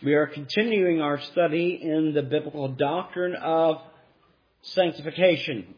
We are continuing our study in the biblical doctrine of sanctification.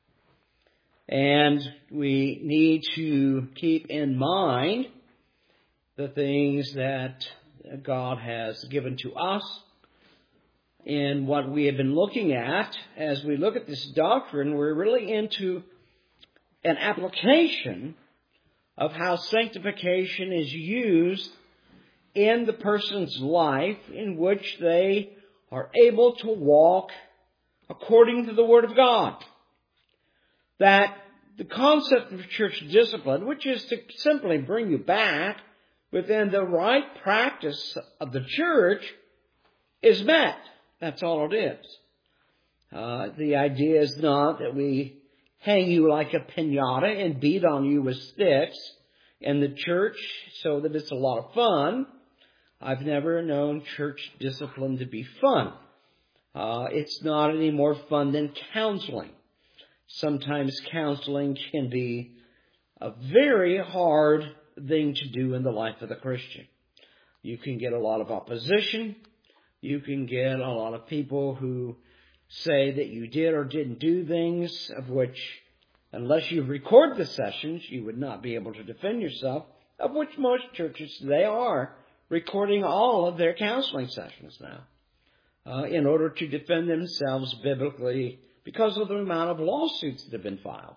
And we need to keep in mind the things that God has given to us in what we have been looking at. As we look at this doctrine, we're really into an application of how sanctification is used in the person's life in which they are able to walk according to the Word of God. That the concept of church discipline, which is to simply bring you back within the right practice of the church, is met. That's all it is. The idea is not that we hang you like a piñata and beat on you with sticks in the church so that it's a lot of fun. I've never known church discipline to be fun. It's not any more fun than counseling. Sometimes counseling can be a very hard thing to do in the life of the Christian. You can get a lot of opposition. You can get a lot of people who say that you did or didn't do things of which, unless you record the sessions, you would not be able to defend yourself, of which most churches today are recording all of their counseling sessions now in order to defend themselves biblically because of the amount of lawsuits that have been filed.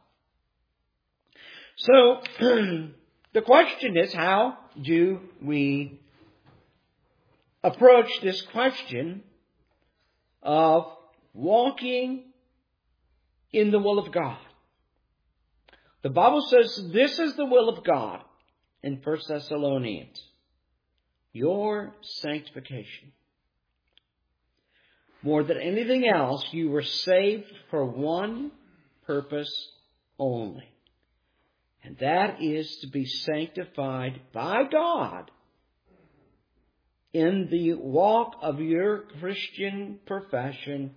So the question is, how do we approach this question of walking in the will of God? The Bible says this is the will of God in 1 Thessalonians. Your sanctification. More than anything else, you were saved for one purpose only. And that is to be sanctified by God in the walk of your Christian profession,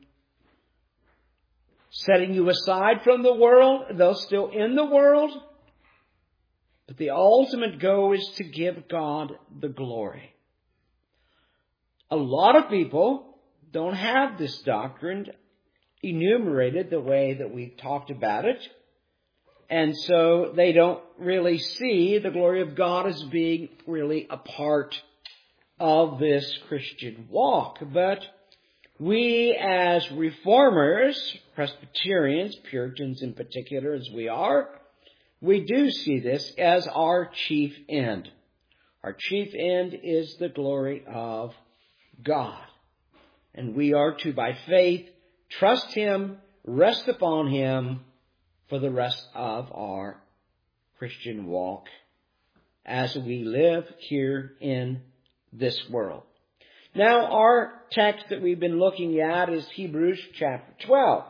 setting you aside from the world, though still in the world. But the ultimate goal is to give God the glory. A lot of people don't have this doctrine enumerated the way that we've talked about it. And so they don't really see the glory of God as being really a part of this Christian walk. But we as Reformers, Presbyterians, Puritans in particular as we are, we do see this as our chief end. Our chief end is the glory of God. And we are to, by faith, trust Him, rest upon Him for the rest of our Christian walk as we live here in this world. Now, our text that we've been looking at is Hebrews chapter 12.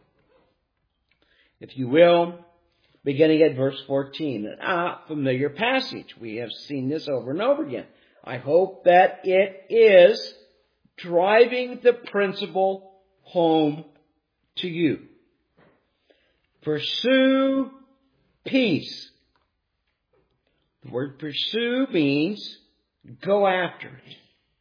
If you will, beginning at verse 14, a familiar passage. We have seen this over and over again. I hope that it is driving the principle home to you. Pursue peace. The word pursue means go after it.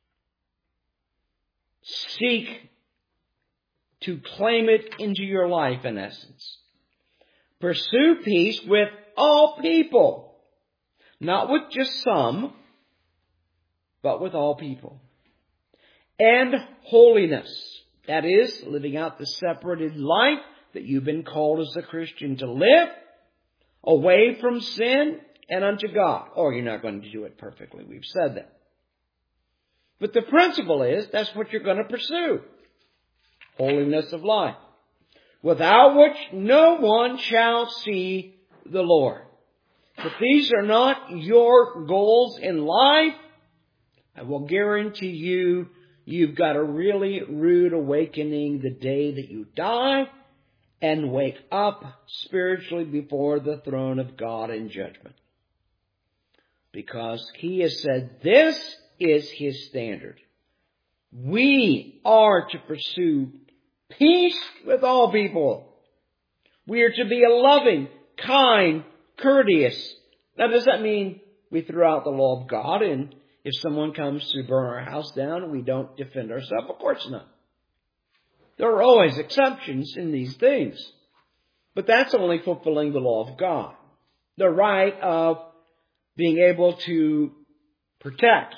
Seek to claim it into your life, in essence. Pursue peace with all people. Not with just some, but with all people. And holiness. That is, living out the separated life that you've been called as a Christian to live, away from sin and unto God. Or you're not going to do it perfectly. We've said that. But the principle is, that's what you're going to pursue. Holiness of life. Without which no one shall see the Lord. If these are not your goals in life, I will guarantee you, you've got a really rude awakening the day that you die and wake up spiritually before the throne of God in judgment. Because He has said this is His standard. We are to pursue peace with all people. We are to be a loving, kind, courteous. Now, does that mean we throw out the law of God and If someone comes to burn our house down, we don't defend ourselves. Of course not. There are always exceptions in these things. But that's only fulfilling the law of God. The right of being able to protect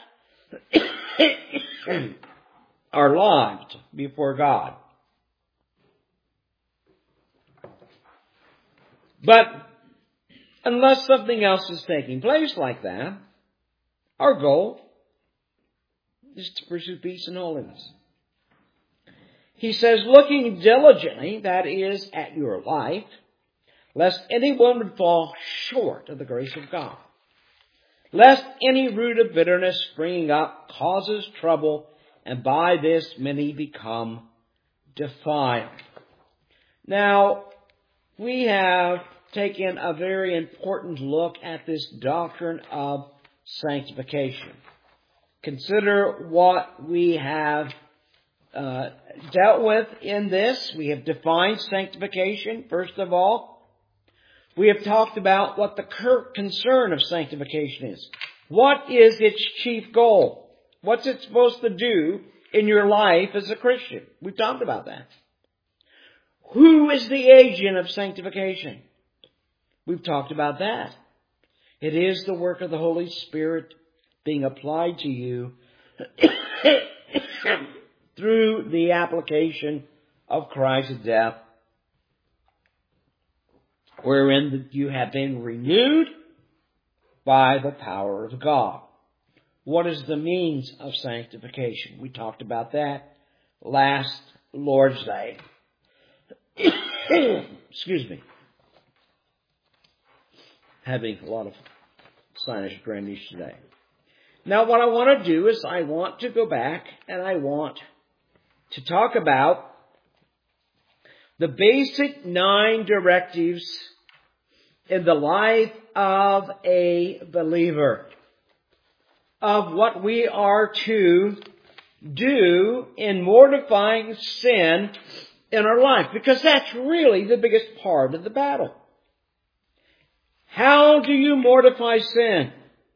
our lives before God. But unless something else is taking place like that, our goal is to pursue peace and holiness. He says, looking diligently, that is, at your life, lest anyone would fall short of the grace of God. Lest any root of bitterness springing up causes trouble, and by this many become defiled. Now, we have taken a very important look at this doctrine of sanctification. Consider what we have dealt with in this. We have defined sanctification, first of all. We have talked about what the concern of sanctification is. What is its chief goal? What's it supposed to do in your life as a Christian? We've talked about that. Who is the agent of sanctification? We've talked about that. It is the work of the Holy Spirit being applied to you through the application of Christ's death, wherein you have been renewed by the power of God. What is the means of sanctification? We talked about that last Lord's Day. Excuse me. Having a lot of sinus drainage today. Now what I want to do is I want to go back and I want to talk about the basic 9 directives in the life of a believer, of what we are to do in mortifying sin in our life, because that's really the biggest part of the battle. How do you mortify sin?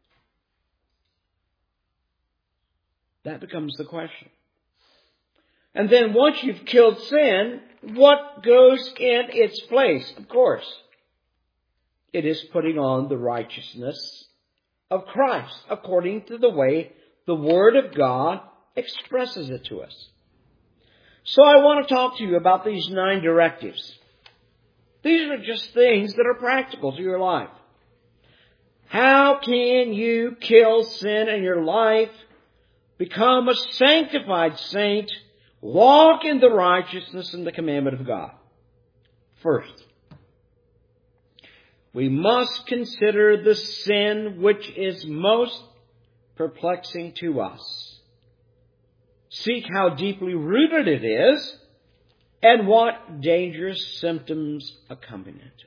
That becomes the question. And then once you've killed sin, what goes in its place? Of course, it is putting on the righteousness of Christ, according to the way the Word of God expresses it to us. So I want to talk to you about these 9 directives. These are just things that are practical to your life. How can you kill sin in your life, become a sanctified saint, walk in the righteousness and the commandment of God? First, we must consider the sin which is most perplexing to us. Seek how deeply rooted it is and what dangerous symptoms accompany it.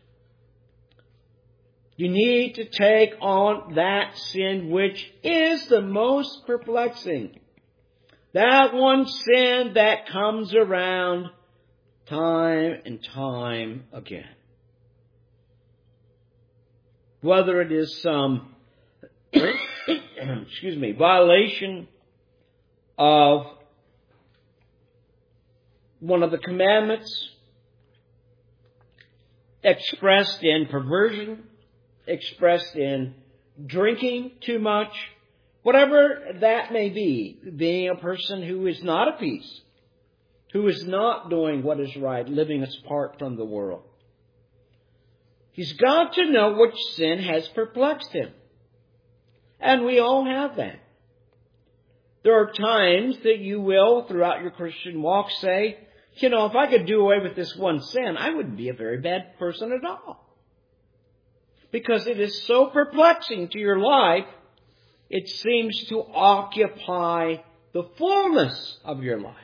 You need to take on that sin which is the most perplexing. That one sin that comes around time and time again. Whether it is some violation of one of the commandments, expressed in perversion, expressed in drinking too much, whatever that may be, being a person who is not at peace, who is not doing what is right, living apart from the world. He's got to know which sin has perplexed him. And we all have that. There are times that you will, throughout your Christian walk, say, if I could do away with this one sin, I wouldn't be a very bad person at all. Because it is so perplexing to your life, it seems to occupy the fullness of your life.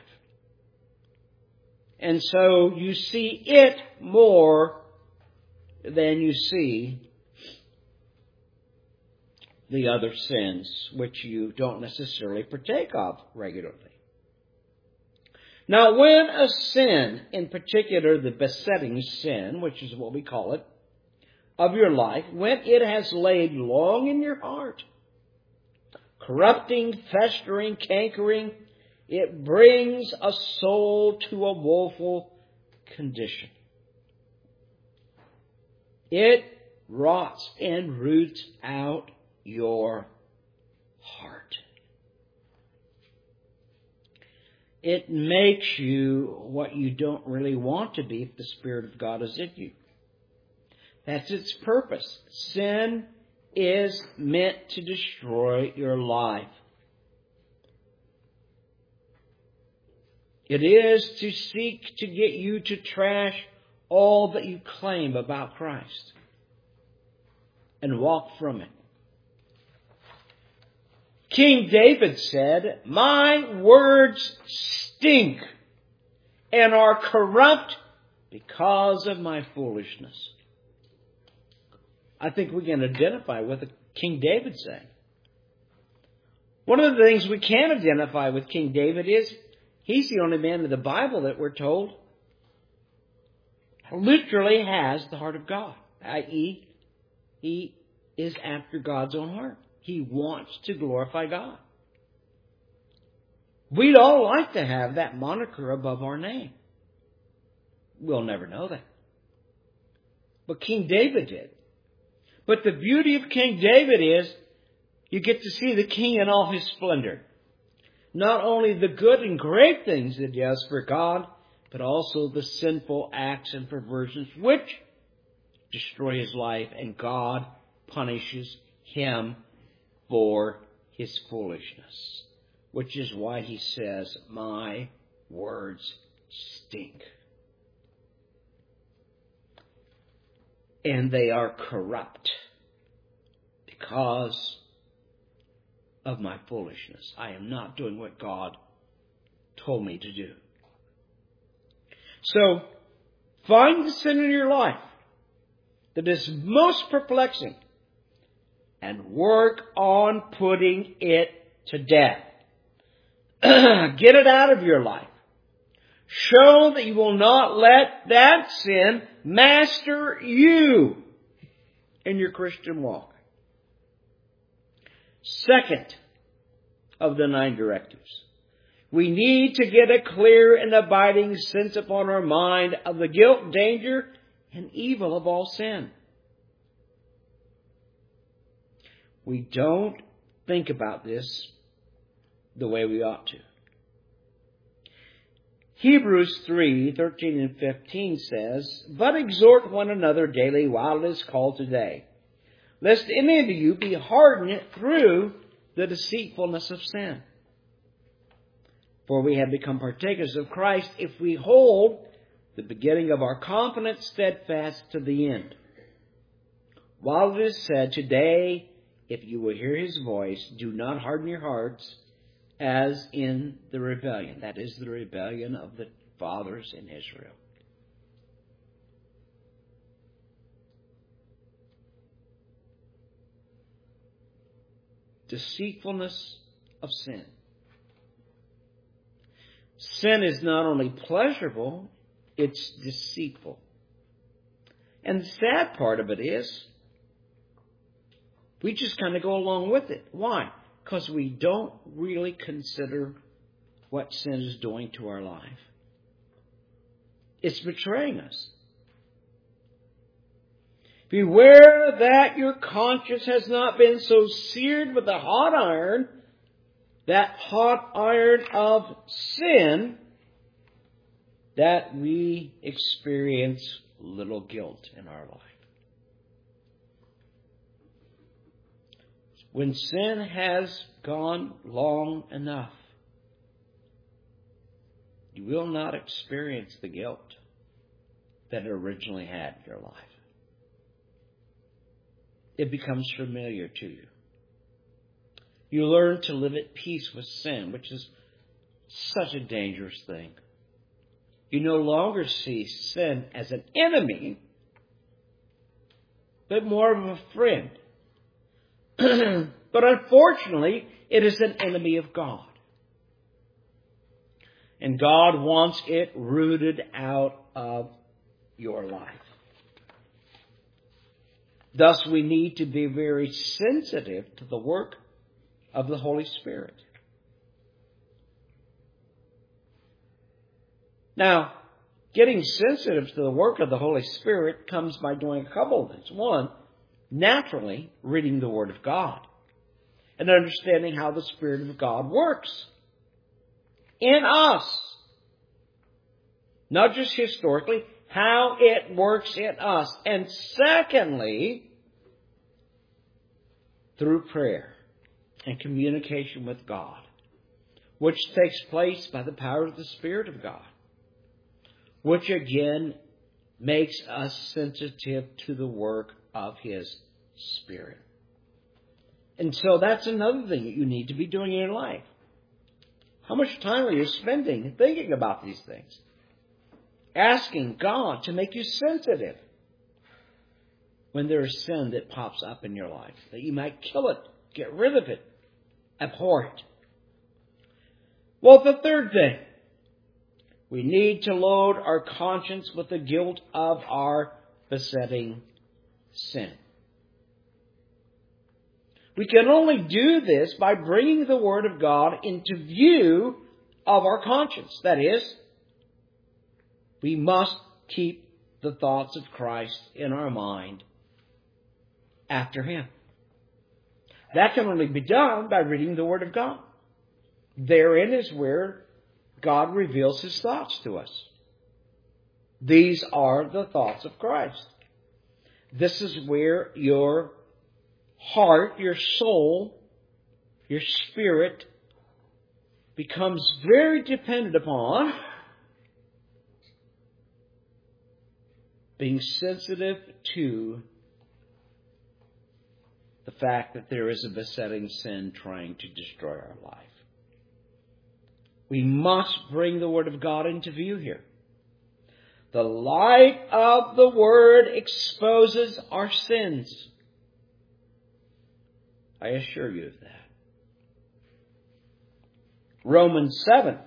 And so you see it more than you see the other sins which you don't necessarily partake of regularly. Now, when a sin, in particular the besetting sin, which is what we call it, of your life, when it has laid long in your heart, corrupting, festering, cankering. It brings a soul to a woeful condition. It rots and roots out your heart. It makes you what you don't really want to be if the Spirit of God is in you. That's its purpose. Sin is meant to destroy your life. It is to seek to get you to trash all that you claim about Christ and walk from it. King David said, "My words stink and are corrupt because of my foolishness." I think we can identify with what King David saying. One of the things we can identify with King David is he's the only man in the Bible that we're told literally has the heart of God, i.e., he is after God's own heart. He wants to glorify God. We'd all like to have that moniker above our name. We'll never know that. But King David did. But the beauty of King David is you get to see the king in all his splendor. Not only the good and great things that he does for God, but also the sinful acts and perversions which destroy his life, and God punishes him for his foolishness. Which is why he says, "My words stink. And they are corrupt because of my foolishness. I am not doing what God told me to do." So, find the sin in your life that is most perplexing and work on putting it to death. Get it out of your life. Show that you will not let that sin master you in your Christian walk. Second of the 9 directives. We need to get a clear and abiding sense upon our mind of the guilt, danger, and evil of all sin. We don't think about this the way we ought to. Hebrews 3:13 and 15 says, "But exhort one another daily while it is called today, lest any of you be hardened through the deceitfulness of sin. For we have become partakers of Christ if we hold the beginning of our confidence steadfast to the end. While it is said, today, if you will hear his voice, do not harden your hearts as in the rebellion." That is the rebellion of the fathers in Israel. Deceitfulness of sin. Sin is not only pleasurable, it's deceitful. And the sad part of it is, we just kind of go along with it. Why? Because we don't really consider what sin is doing to our life. It's betraying us. Beware that your conscience has not been so seared with a hot iron, that hot iron of sin, that we experience little guilt in our life. When sin has gone long enough, you will not experience the guilt that it originally had in your life. It becomes familiar to you. You learn to live at peace with sin, which is such a dangerous thing. You no longer see sin as an enemy, but more of a friend. But unfortunately, it is an enemy of God. And God wants it rooted out of your life. Thus, we need to be very sensitive to the work of the Holy Spirit. Now, getting sensitive to the work of the Holy Spirit comes by doing a couple of things. One, naturally reading the Word of God and understanding how the Spirit of God works in us. Not just historically, how it works in us. And secondly, through prayer and communication with God, which takes place by the power of the Spirit of God, which again makes us sensitive to the work of His Spirit. And so that's another thing that you need to be doing in your life. How much time are you spending thinking about these things? Asking God to make you sensitive when there is sin that pops up in your life, that you might kill it, get rid of it, abhor it. Well, the third thing, we need to load our conscience with the guilt of our besetting sin. We can only do this by bringing the Word of God into view of our conscience. That is, we must keep the thoughts of Christ in our mind after Him. That can only be done by reading the Word of God. Therein is where God reveals His thoughts to us. These are the thoughts of Christ. This is where your heart, your soul, your spirit becomes very dependent upon being sensitive to the fact that there is a besetting sin trying to destroy our life. We must bring the Word of God into view here. The light of the Word exposes our sins. I assure you of that. Romans 7.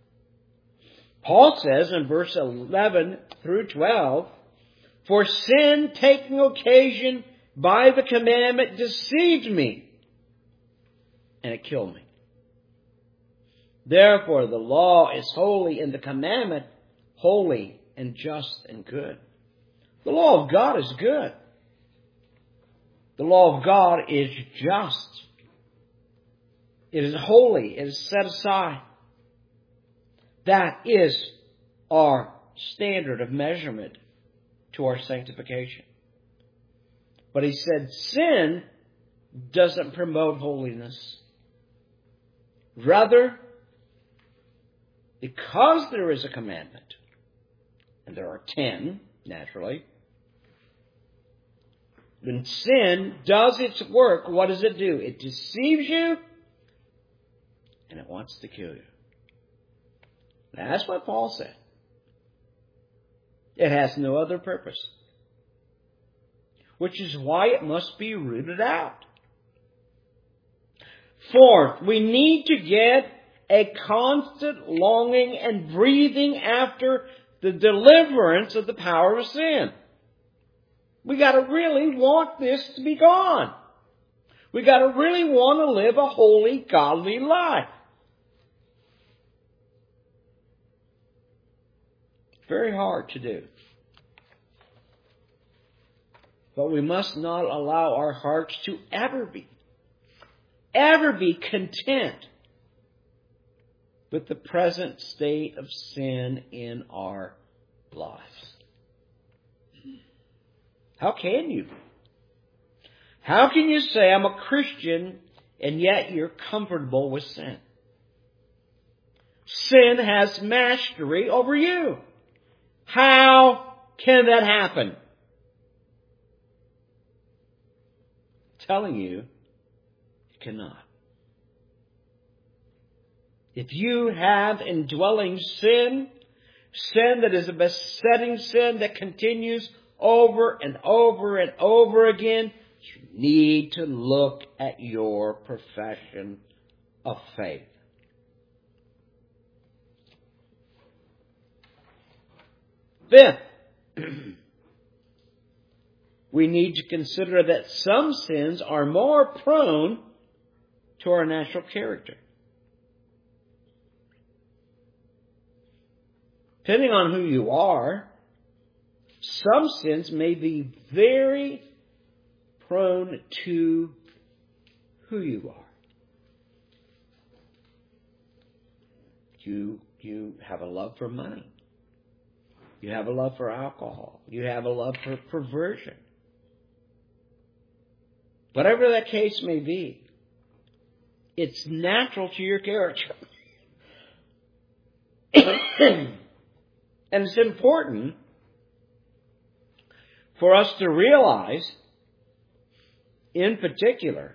Paul says in verse 11 through 12, "For sin, taking occasion by the commandment, deceived me, and it killed me. Therefore the law is holy, and the commandment holy and just and good." The law of God is good. The law of God is just. It is holy. It is set aside. That is our standard of measurement to our sanctification. But he said sin doesn't promote holiness. Rather, because there is a commandment, and there are 10, naturally, when sin does its work, what does it do? It deceives you, and it wants to kill you. That's what Paul said. It has no other purpose. Which is why it must be rooted out. Fourth, we need to get a constant longing and breathing after the deliverance of the power of sin. We got to really want this to be gone. We got to really want to live a holy, godly life. Very hard to do. But we must not allow our hearts to ever be content with the present state of sin in our lives. How can you? How can you say, I'm a Christian, and yet you're comfortable with sin? Sin has mastery over you. How can that happen? I'm telling you, it cannot. If you have indwelling sin that is a besetting sin that continues over and over and over again, you need to look at your profession of faith. Fifth, we need to consider that some sins are more prone to our natural character. Depending on who you are, some sins may be very prone to who you are. You have a love for money. You have a love for alcohol. You have a love for perversion. Whatever that case may be, it's natural to your character. And it's important for us to realize, in particular,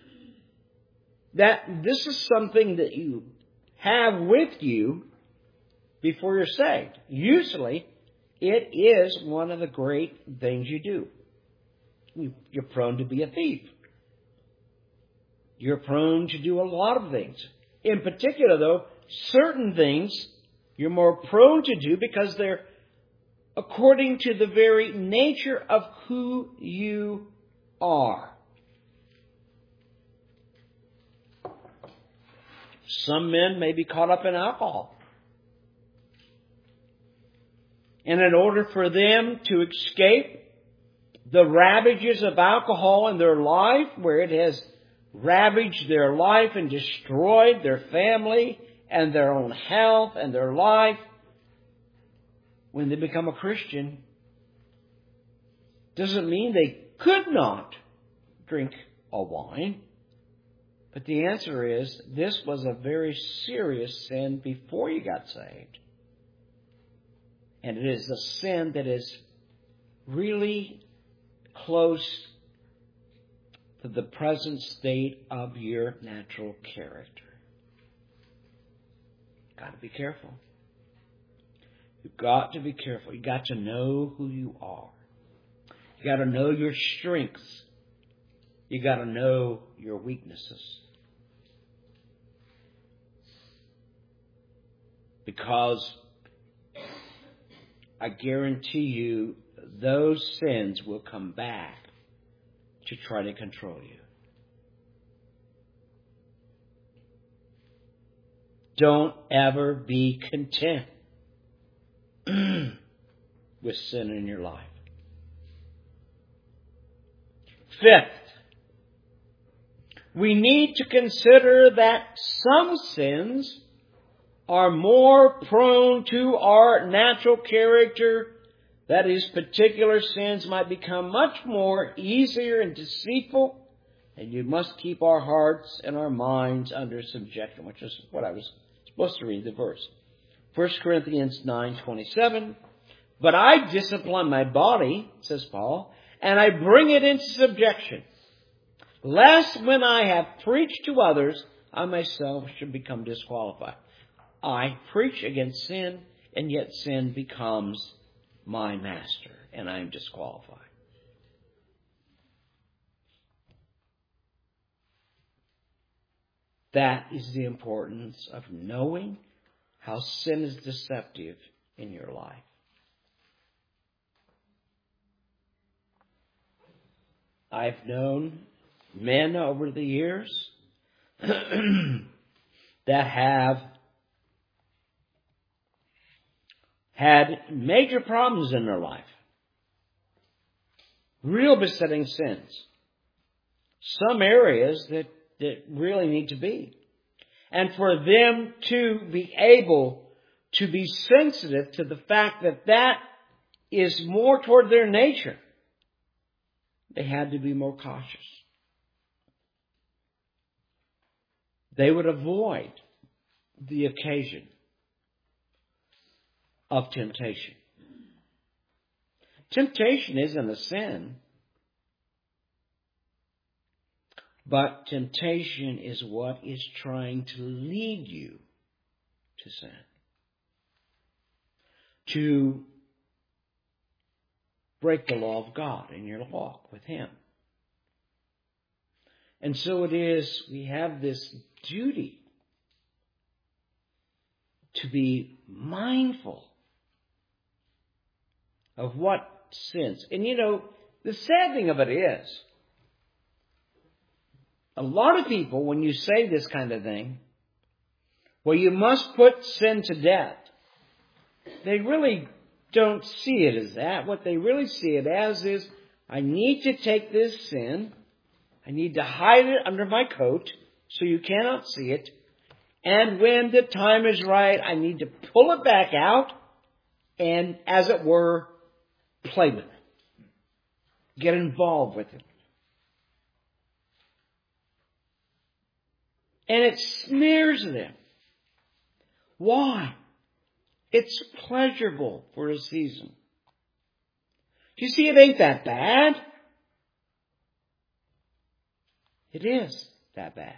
that this is something that you have with you before you're saved. Usually, it is one of the great things you do. You're prone to be a thief. You're prone to do a lot of things. In particular, though, certain things you're more prone to do because they're according to the very nature of who you are. Some men may be caught up in alcohol. And in order for them to escape the ravages of alcohol in their life, where it has ravaged their life and destroyed their family and their own health and their life, when they become a Christian, doesn't mean they could not drink a wine. But the answer is, this was a very serious sin before you got saved. And it is a sin that is really close to the present state of your natural character. Got to be careful. You've got to be careful. You've got to know who you are. You've got to know your strengths. You've got to know your weaknesses. Because I guarantee you, those sins will come back to try to control you. Don't ever be content with sin in your life. Fifth, we need to consider that some sins are more prone to our natural character. That is, particular sins might become much more easier and deceitful, and you must keep our hearts and our minds under subjection, which is what I was supposed to read the verse. 1 Corinthians 9:27. But I discipline my body, says Paul, and I bring it into subjection, lest when I have preached to others, I myself should become disqualified. I preach against sin, and yet sin becomes my master, and I am disqualified. That is the importance of knowing how sin is deceptive in your life. I've known men over the years that have had major problems in their life. Real besetting sins. Some areas that really need to be. And for them to be able to be sensitive to the fact that that is more toward their nature, they had to be more cautious. They would avoid the occasion of temptation. Temptation isn't a sin, but temptation is what is trying to lead you to sin, to break the law of God in your walk with Him. And so it is, we have this duty to be mindful of what sins. And you know, the sad thing of it is, A lot of people, when you say this kind of thing, well, you must put sin to death, they really don't see it as that. What they really see it as is, I need to take this sin, I need to hide it under my coat so you cannot see it, and when the time is right, I need to pull it back out and, as it were, play with it. Get involved with it. And it snares them. Why? It's pleasurable for a season. You see, it ain't that bad. It is that bad.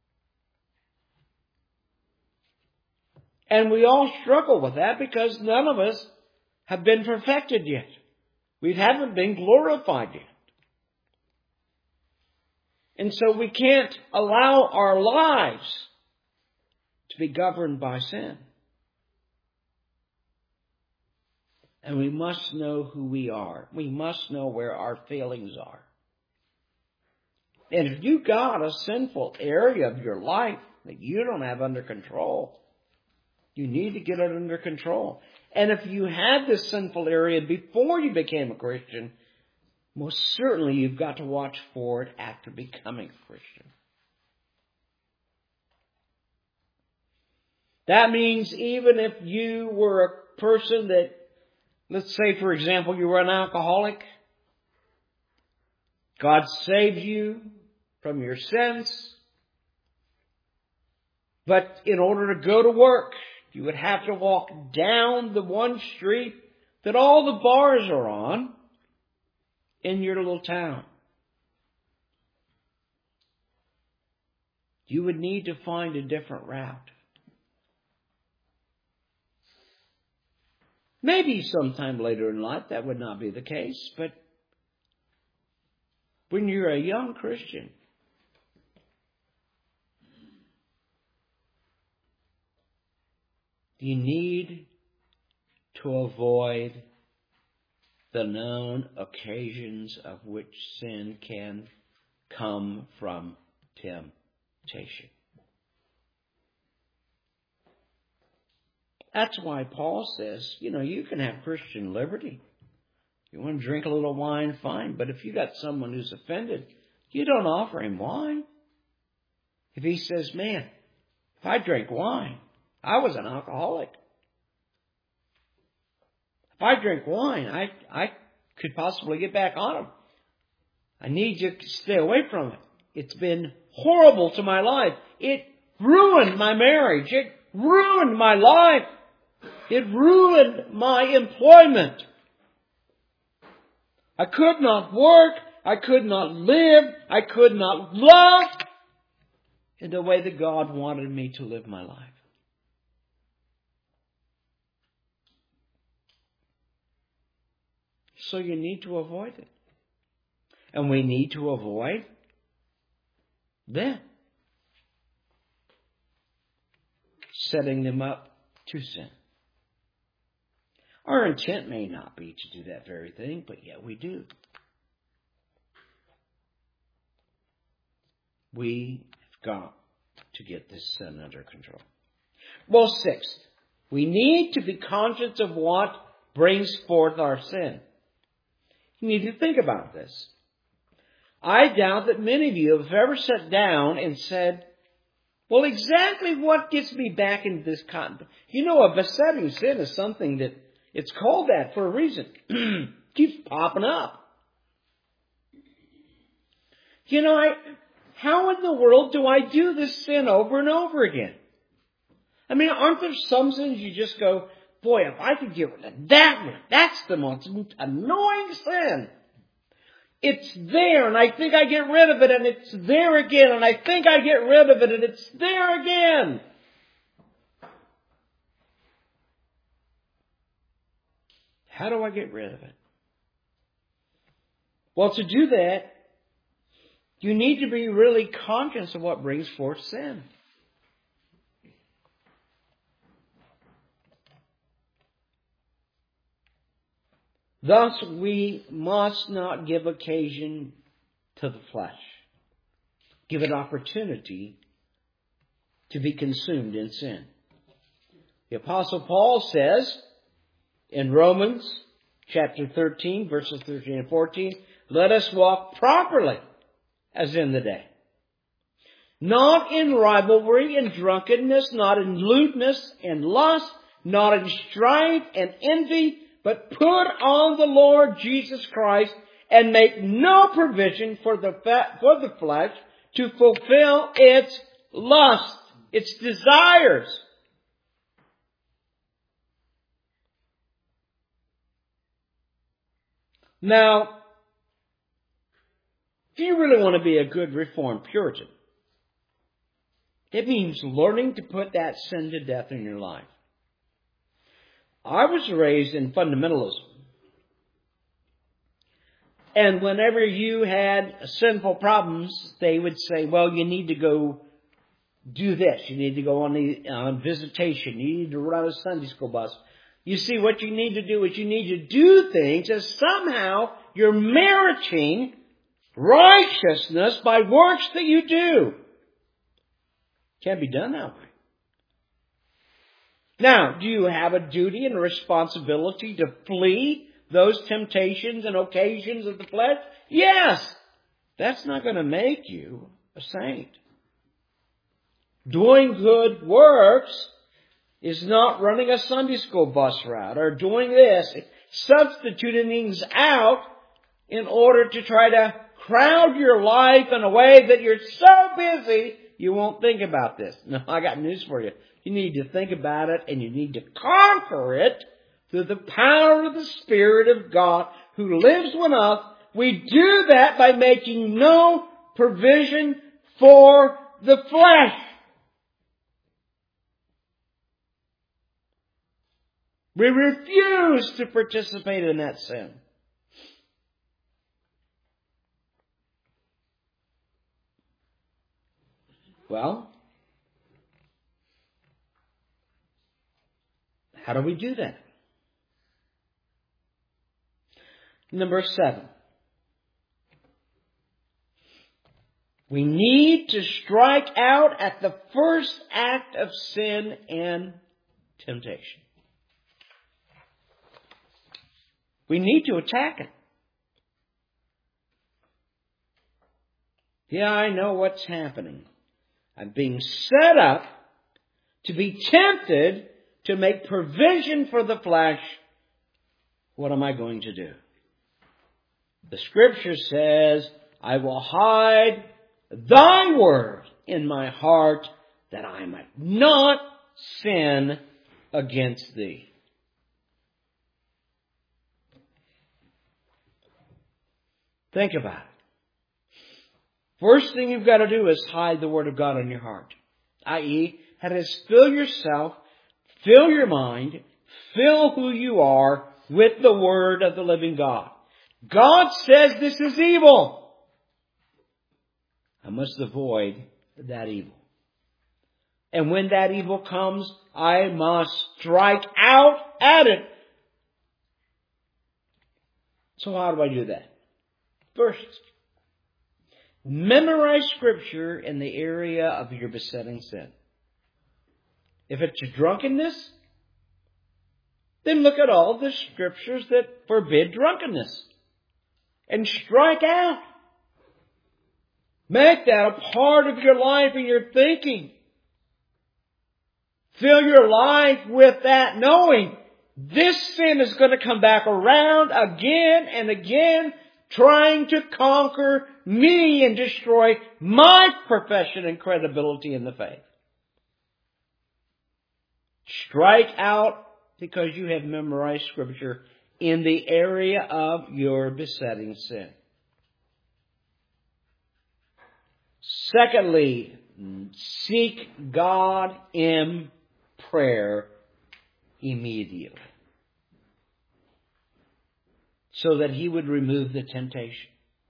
And we all struggle with that because none of us have been perfected yet. We haven't been glorified yet. And so we can't allow our lives to be governed by sin. And we must know who we are. We must know where our failings are. And if you've got a sinful area of your life that you don't have under control, you need to get it under control. And if you had this sinful area before you became a Christian, most certainly you've got to watch for it after becoming a Christian. That means even if you were a person that, let's say, for example, you were an alcoholic, God saved you from your sins, but in order to go to work, you would have to walk down the one street that all the bars are on in your little town. You would need to find a different route. Maybe sometime later in life that would not be the case, but when you're a young Christian, you need to avoid the known occasions of which sin can come from temptation. That's why Paul says, you can have Christian liberty. You want to drink a little wine, fine. But if you got someone who's offended, you don't offer him wine. If he says, man, if I drank wine, I was an alcoholic. If I drink wine, I could possibly get back on him. I need you to stay away from it. It's been horrible to my life. It ruined my marriage. It ruined my life. It ruined my employment. I could not work. I could not live. I could not love in the way that God wanted me to live my life. So you need to avoid it. And we need to avoid them setting them up to sin. Our intent may not be to do that very thing, but yet we do. We have got to get this sin under control. Well, sixth, we need to be conscious of what brings forth our sin. You need to think about this. I doubt that many of you have ever sat down and said, well, exactly what gets me back into this context? A besetting sin is something that it's called that for a reason. Keeps popping up. How in the world do I do this sin over and over again? Aren't there some sins you just go, boy, if I could get rid of that one, that's the most annoying sin. It's there, and I think I get rid of it, and it's there again, and I think I get rid of it, and it's there again. How do I get rid of it? Well, to do that, you need to be really conscious of what brings forth sin. Thus, we must not give occasion to the flesh. give it opportunity to be consumed in sin. The Apostle Paul says in Romans chapter 13, verses 13 and 14, let us walk properly as in the day. Not in rivalry and drunkenness, not in lewdness and lust, not in strife and envy, but put on the Lord Jesus Christ and make no provision for the flesh to fulfill its lust, its desires. Now, if you really want to be a good Reformed Puritan, it means learning to put that sin to death in your life. I was raised in fundamentalism. And whenever you had sinful problems, they would say, well, you need to go do this. You need to go on visitation. You need to run a Sunday school bus. You see, what you need to do is you need to do things as somehow you're meriting righteousness by works that you do. Can't be done that way. Now, do you have a duty and a responsibility to flee those temptations and occasions of the flesh? Yes. That's not going to make you a saint. Doing good works is not running a Sunday school bus route or doing this, substituting things out in order to try to crowd your life in a way that you're so busy you won't think about this. No, I got news for you. You need to think about it and you need to conquer it through the power of the Spirit of God who lives within us. We do that by making no provision for the flesh. We refuse to participate in that sin. Well, how do we do that? Number 7. We need to strike out at the first act of sin and temptation. We need to attack it. Yeah, I know what's happening. I'm being set up to be tempted to make provision for the flesh. What am I going to do? The Scripture says, I will hide thy word in my heart that I might not sin against thee. Think about it. First thing you've got to do is hide the Word of God in your heart. I.e., that is, fill yourself, fill your mind, fill who you are with the Word of the living God. God says this is evil. I must avoid that evil. And when that evil comes, I must strike out at it. So how do I do that? First, memorize Scripture in the area of your besetting sin. If it's drunkenness, then look at all the Scriptures that forbid drunkenness and strike out. Make that a part of your life and your thinking. Fill your life with that knowing this sin is going to come back around again and again, trying to conquer me and destroy my profession and credibility in the faith. Strike out because you have memorized Scripture in the area of your besetting sin. Secondly, seek God in prayer immediately, so that He would remove the temptation.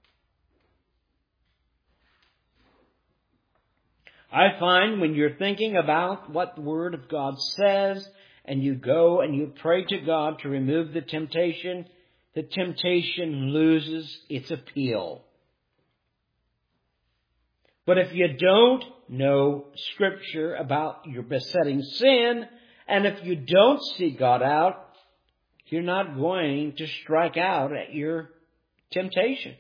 I find when you're thinking about what the Word of God says, and you go and you pray to God to remove the temptation loses its appeal. But if you don't know Scripture about your besetting sin, and if you don't seek God out, you're not going to strike out at your temptation.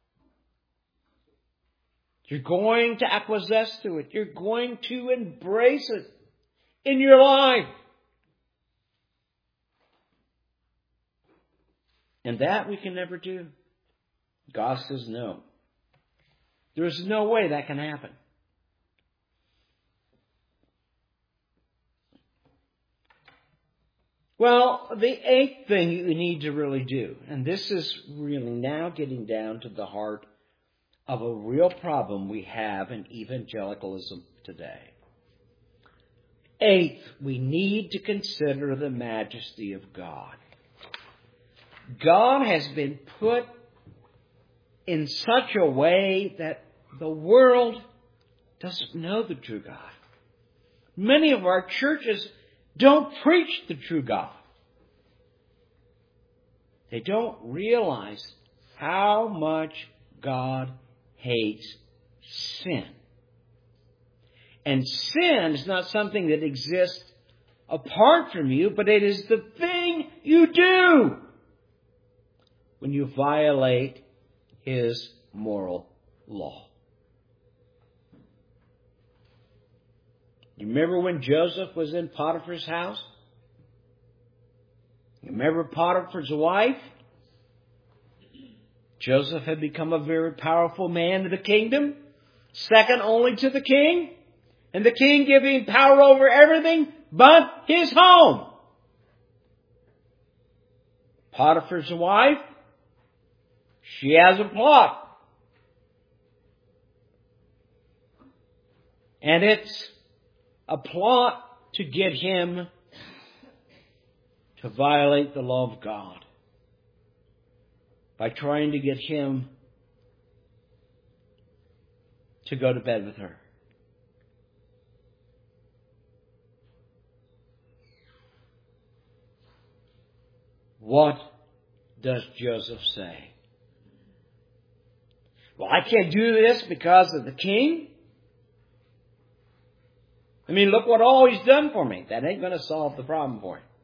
You're going to acquiesce to it. You're going to embrace it in your life. And that we can never do. God says no. There's no way that can happen. Well, the eighth thing you need to really do, and this is really now getting down to the heart of a real problem we have in evangelicalism today. Eighth, we need to consider the majesty of God. God has been put in such a way that the world doesn't know the true God. Many of our churches don't preach the true God. They don't realize how much God hates sin. And sin is not something that exists apart from you, but it is the thing you do when you violate His moral law. You remember when Joseph was in Potiphar's house? You remember Potiphar's wife? Joseph had become a very powerful man in the kingdom, second only to the king, and the king giving power over everything but his home. Potiphar's wife, she has a plot. And it's a plot to get him to violate the law of God by trying to get him to go to bed with her. What does Joseph say? Well, I can't do this because of the king. I mean, look what all he's done for me. That ain't going to solve the problem for him.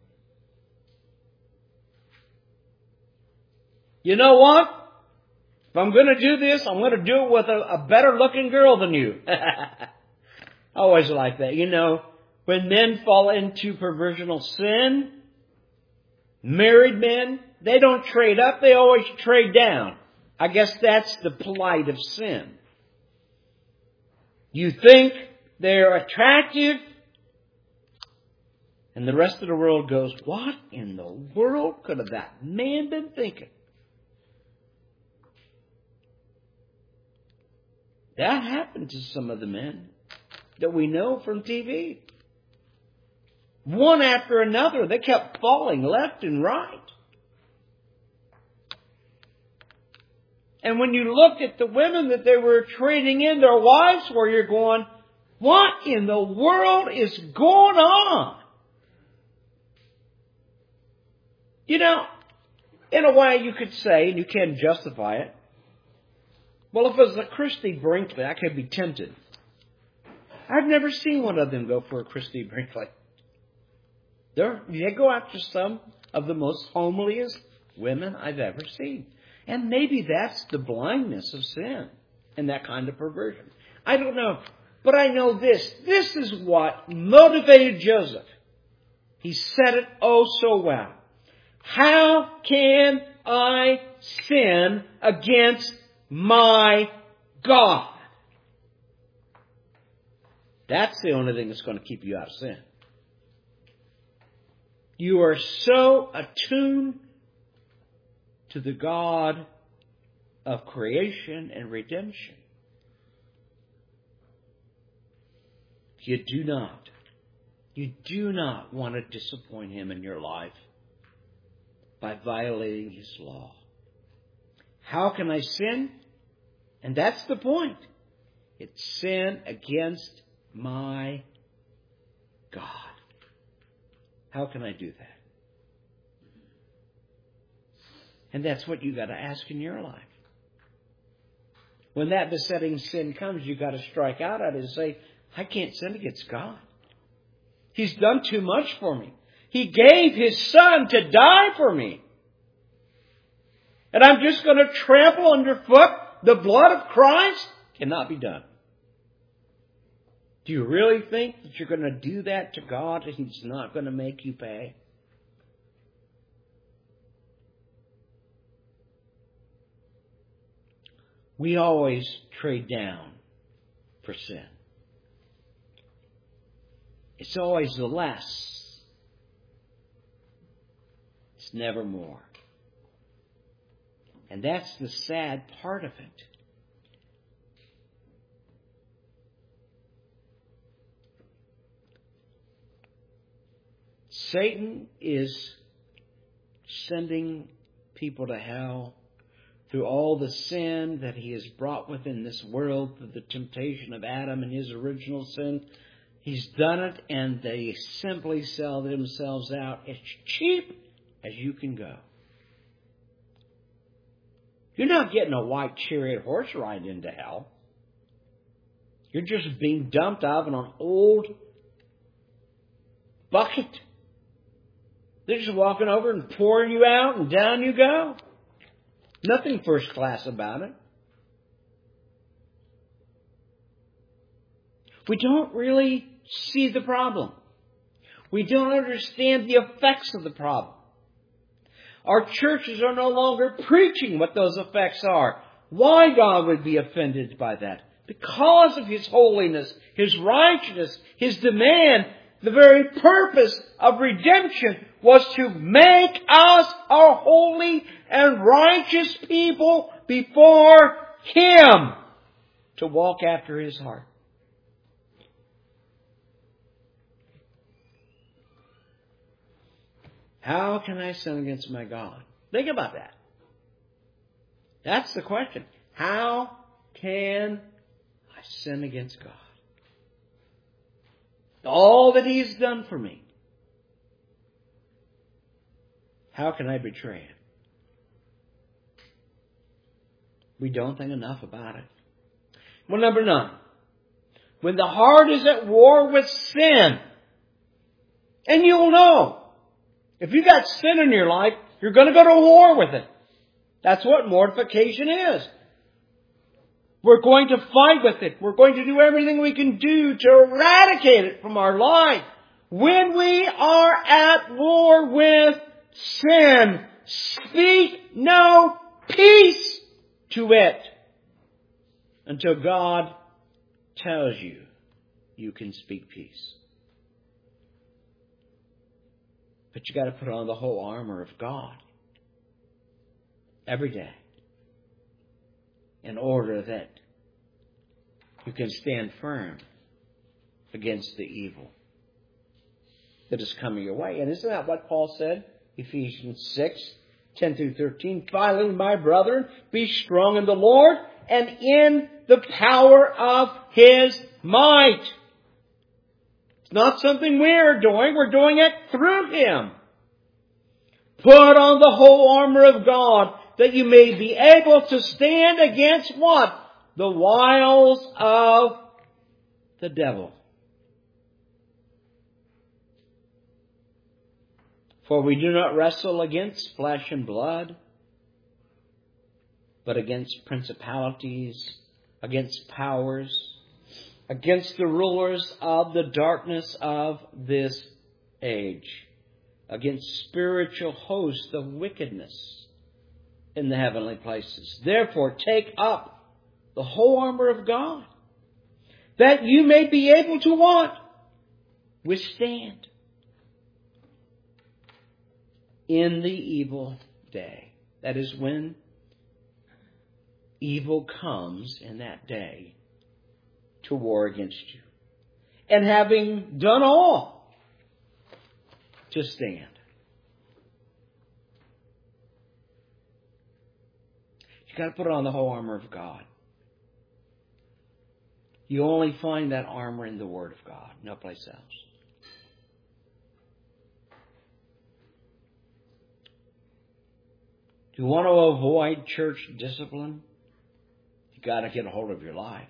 You know what? If I'm going to do this, I'm going to do it with a better looking girl than you. I always like that. You know, when men fall into perversional sin, married men, they don't trade up, they always trade down. I guess that's the plight of sin. You think they're attractive, and the rest of the world goes, what in the world could have that man been thinking? That happened to some of the men that we know from TV. One after another, they kept falling left and right. And when you looked at the women that they were trading in their wives for, you're going, what in the world is going on? You know, in a way you could say, and you can justify it, well, if it was a Christy Brinkley, I could be tempted. I've never seen one of them go for a Christy Brinkley. They go after some of the most homeliest women I've ever seen. And maybe that's the blindness of sin and that kind of perversion. I don't know. But I know this. This is what motivated Joseph. He said it oh so well. How can I sin against my God? That's the only thing that's going to keep you out of sin. You are so attuned to the God of creation and redemption. You do not want to disappoint Him in your life by violating His law. How can I sin? And that's the point. It's sin against my God. How can I do that? And that's what you got to ask in your life. When that besetting sin comes, you've got to strike out at it and say, I can't sin against God. He's done too much for me. He gave His Son to die for me. And I'm just going to trample underfoot the blood of Christ? Cannot be done. Do you really think that you're going to do that to God and He's not going to make you pay? We always trade down for sin. It's always the less. It's never more. And that's the sad part of it. Satan is sending people to hell through all the sin that he has brought within this world, through the temptation of Adam and his original sin. He's done it, and they simply sell themselves out as cheap as you can go. You're not getting a white chariot horse ride into hell. You're just being dumped out of an old bucket. They're just walking over and pouring you out, and down you go. Nothing first class about it. We don't really see the problem. We don't understand the effects of the problem. Our churches are no longer preaching what those effects are. Why God would be offended by that? Because of His holiness, His righteousness, His demand. The very purpose of redemption was to make us a holy and righteous people before Him, to walk after His heart. How can I sin against my God? Think about that. That's the question. How can I sin against God? All that He's done for me. How can I betray Him? We don't think enough about it. Well, number 9. When the heart is at war with sin, and you'll know, if you've got sin in your life, you're going to go to war with it. That's what mortification is. We're going to fight with it. We're going to do everything we can do to eradicate it from our life. When we are at war with sin, speak no peace to it until God tells you you can speak peace. But you got to put on the whole armor of God every day in order that you can stand firm against the evil that is coming your way. And isn't that what Paul said? Ephesians 6, 10 through 13. Finally, my brethren, be strong in the Lord and in the power of His might. It's not something we're doing. We're doing it through Him. Put on the whole armor of God that you may be able to stand against what? The wiles of the devil. For we do not wrestle against flesh and blood, but against principalities, against powers, against the rulers of the darkness of this age, against spiritual hosts of wickedness in the heavenly places. Therefore, take up the whole armor of God, that you may be able to what? Withstand in the evil day. That is when evil comes in that day to war against you. And having done all, to stand. You've got to put on the whole armor of God. You only find that armor in the Word of God, no place else. Do you want to avoid church discipline? You got to get a hold of your life.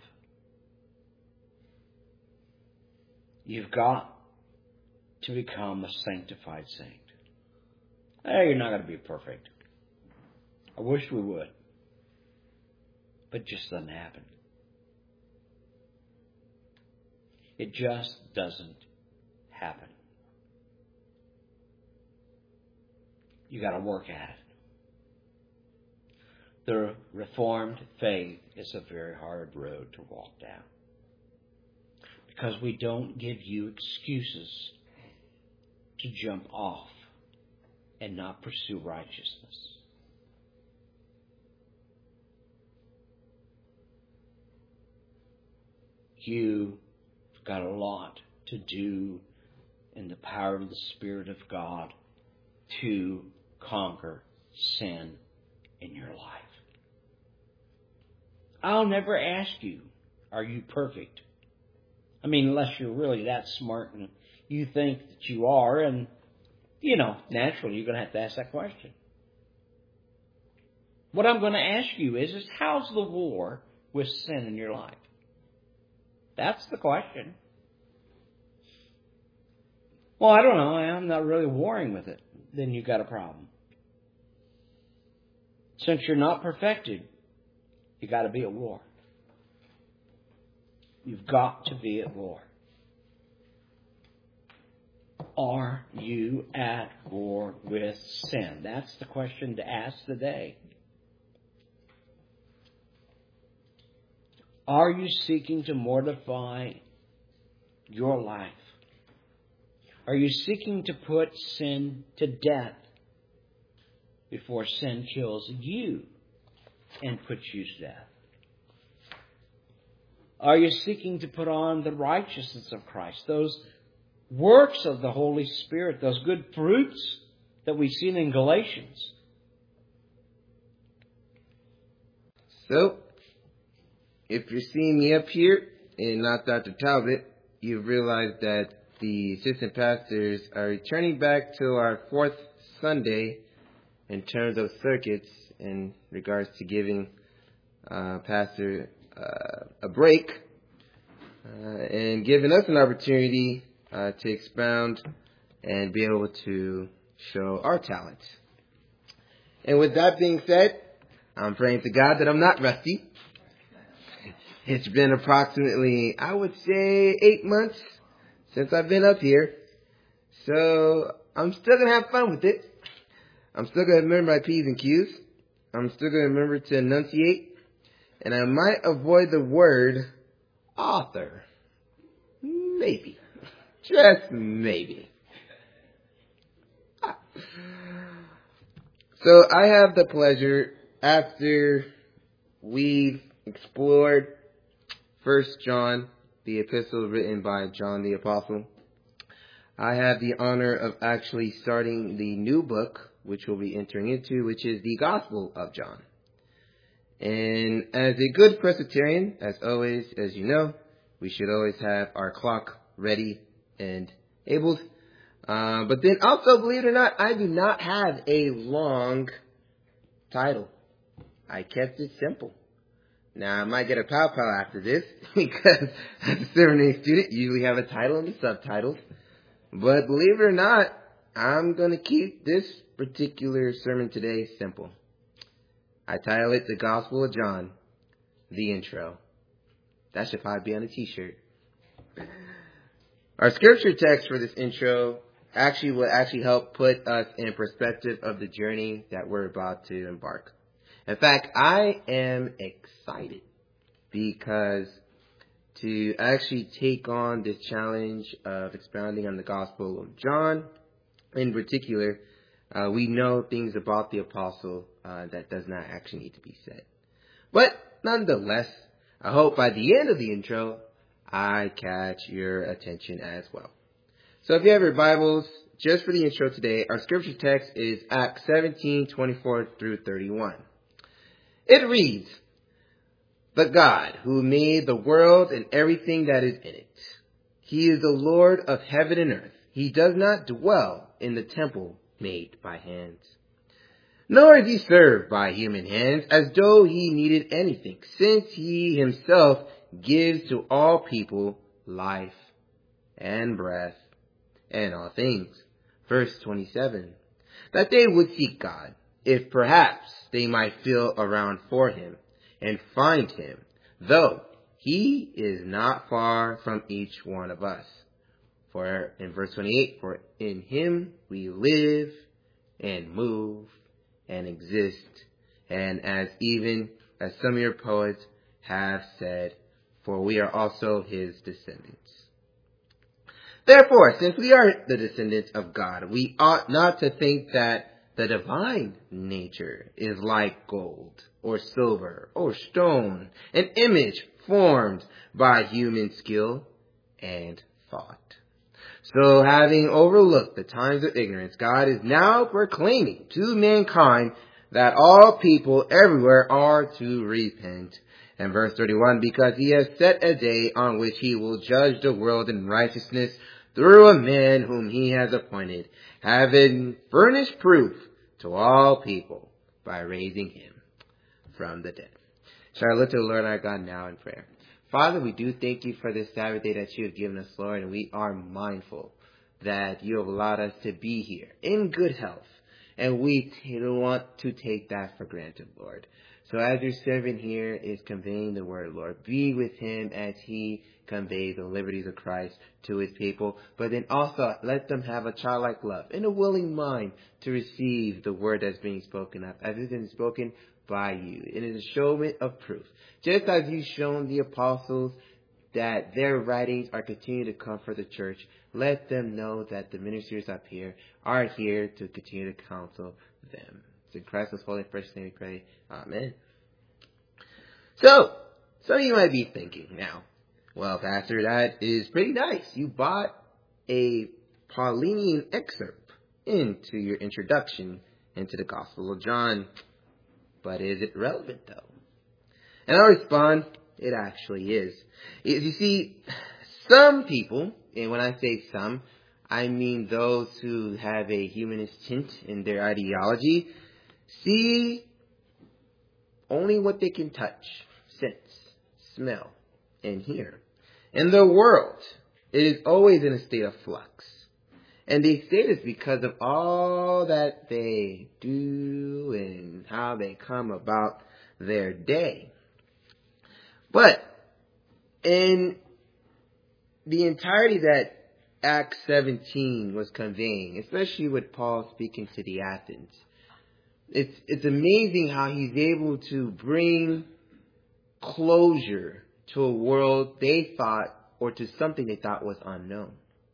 You've got to become a sanctified saint. Hey, you're not going to be perfect. I wish we would. But it just doesn't happen. It just doesn't happen. You got to work at it. The Reformed faith is a very hard road to walk down. Because we don't give you excuses to jump off and not pursue righteousness. You've got a lot to do in the power of the Spirit of God to conquer sin in your life. I'll never ask you, are you perfect? I mean, unless you're really that smart and you think that you are, and, naturally you're going to have to ask that question. What I'm going to ask you is how's the war with sin in your life? That's the question. Well, I don't know. I'm not really warring with it. Then you've got a problem. Since you're not perfected, you got to be at war. You've got to be at war. Are you at war with sin? That's the question to ask today. Are you seeking to mortify your life? Are you seeking to put sin to death before sin kills you and puts you to death? Are you seeking to put on the righteousness of Christ, those works of the Holy Spirit, those good fruits that we've seen in Galatians? So, if you're seeing me up here and not Dr. Talbot, you've realized that the assistant pastors are returning back to our fourth Sunday in terms of circuits in regards to giving Pastor a break and giving us an opportunity to expound and be able to show our talents. And with that being said, I'm praying to God that I'm not rusty. It's been approximately, I would say, 8 months since I've been up here. So I'm still going to have fun with it. I'm still going to remember my P's and Q's. I'm still going to remember to enunciate. And I might avoid the word author. Maybe. Just maybe. So I have the pleasure, after we've explored 1 John, the epistle written by John the Apostle, I have the honor of actually starting the new book, which we'll be entering into, which is the Gospel of John. And as a good Presbyterian, as always, as you know, we should always have our clock ready and able. But then also, believe it or not, I do not have a long title. I kept it simple. Now, I might get a pow-pow after this, because as a seminary student, you usually have a title and the subtitles. But believe it or not, I'm going to keep this particular sermon today simple. I title it The Gospel of John, the intro. That should probably be on a t-shirt. Our scripture text for this intro will help put us in perspective of the journey that we're about to embark. In fact, I am excited because to actually take on this challenge of expounding on the Gospel of John, in particular, we know things about the apostle that does not actually need to be said. But nonetheless, I hope by the end of the intro, I catch your attention as well. So if you have your Bibles, just for the intro today, our scripture text is Acts 17:24 through 31. It reads, "The God who made the world and everything that is in it. He is the Lord of heaven and earth. He does not dwell in the temple made by hands. Nor is he served by human hands as though he needed anything, since he himself gives to all people life and breath and all things. Verse 27, that they would seek God, if perhaps they might feel around for him and find him, though he is not far from each one of us. For in verse 28, for in him we live and move and exist, and even as some of your poets have said, for we are also his descendants. Therefore, since we are the descendants of God, we ought not to think that the divine nature is like gold or silver or stone, an image formed by human skill and thought. So having overlooked the times of ignorance, God is now proclaiming to mankind that all people everywhere are to repent. And verse 31, because he has set a day on which he will judge the world in righteousness through a man whom he has appointed, having furnished proof to all people by raising him from the dead. Shall I look to the Lord our God now in prayer? Father, we do thank you for this Sabbath day that you have given us, Lord, and we are mindful that you have allowed us to be here in good health, and we don't want to take that for granted, Lord. So as your servant here is conveying the word, Lord, be with him as he conveys the liberties of Christ to his people, but then also let them have a childlike love and a willing mind to receive the word that's being spoken of, as it has been spoken by you. It is a showment of proof. Just as you've shown the apostles that their writings are continuing to comfort the church, let them know that the ministers up here are here to continue to counsel them. It's in Christ's holy and precious name we pray. Amen. So, some of you might be thinking now, well, Pastor, that is pretty nice. You bought a Paulinian excerpt into your introduction into the Gospel of John. But is it relevant, though? And I'll respond, it actually is. You see, some people, and when I say some, I mean those who have a humanist tint in their ideology, see only what they can touch, sense, smell, and hear. In the world, it is always in a state of flux. And they say this because of all that they do and how they come about their day. But in the entirety that Acts 17 was conveying, especially with Paul speaking to the Athens, it's amazing how he's able to bring closure to a world they thought, or to something they thought was unknown.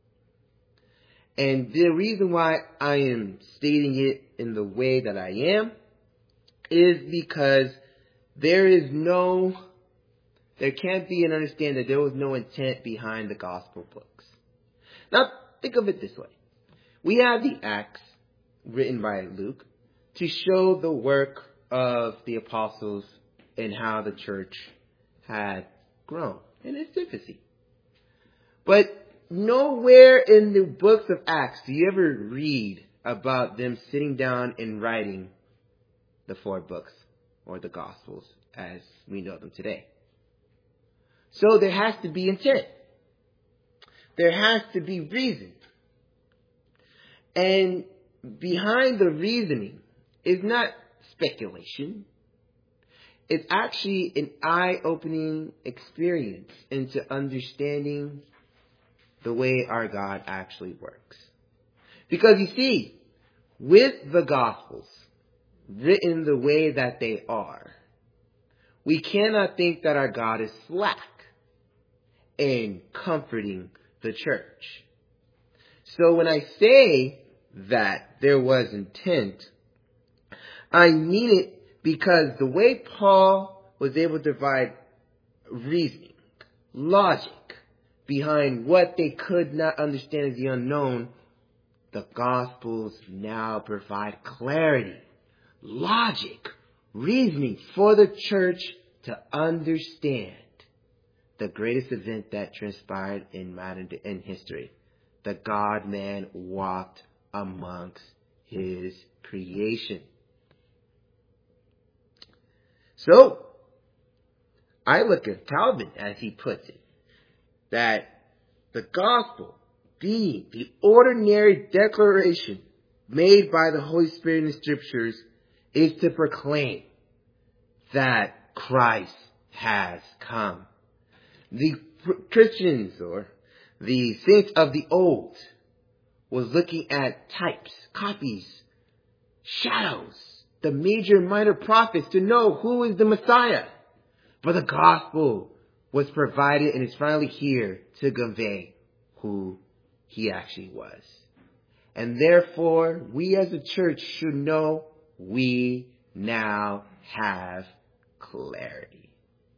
And the reason why I am stating it in the way that I am is because there can't be an understanding that there was no intent behind the gospel books. Now, think of it this way. We have the Acts written by Luke to show the work of the apostles and how the church had grown in its infancy. But nowhere in the books of Acts do you ever read about them sitting down and writing the 4 books or the Gospels as we know them today. So there has to be intent. There has to be reason. And behind the reasoning is not speculation. It's actually an eye-opening experience into understanding the way our God actually works. Because you see, with the Gospels written the way that they are, we cannot think that our God is slack in comforting the church. So when I say that there was intent, I mean it because the way Paul was able to provide reasoning, logic, behind what they could not understand as the unknown, the Gospels now provide clarity, logic, reasoning for the church to understand the greatest event that transpired in history. The God-man walked amongst his creation. So, I look at Calvin as he puts it, that the gospel being the ordinary declaration made by the Holy Spirit in the Scriptures is to proclaim that Christ has come. The Christians or the saints of the old was looking at types, copies, shadows, the major and minor prophets to know who is the Messiah. But the gospel was provided and is finally here to convey who he actually was. And therefore, we as a church should know we now have clarity.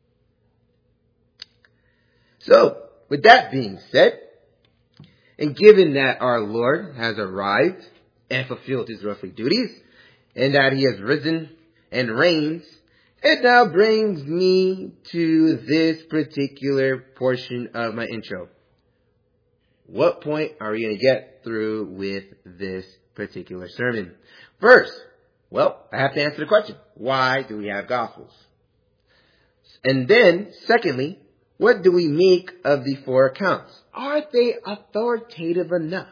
So, with that being said, and given that our Lord has arrived and fulfilled his earthly duties, and that he has risen and reigns, it now brings me to this particular portion of my intro. What point are we going to get through with this particular sermon? First, well, I have to answer the question, why do we have Gospels? And then, secondly, what do we make of the four accounts? Are they authoritative enough?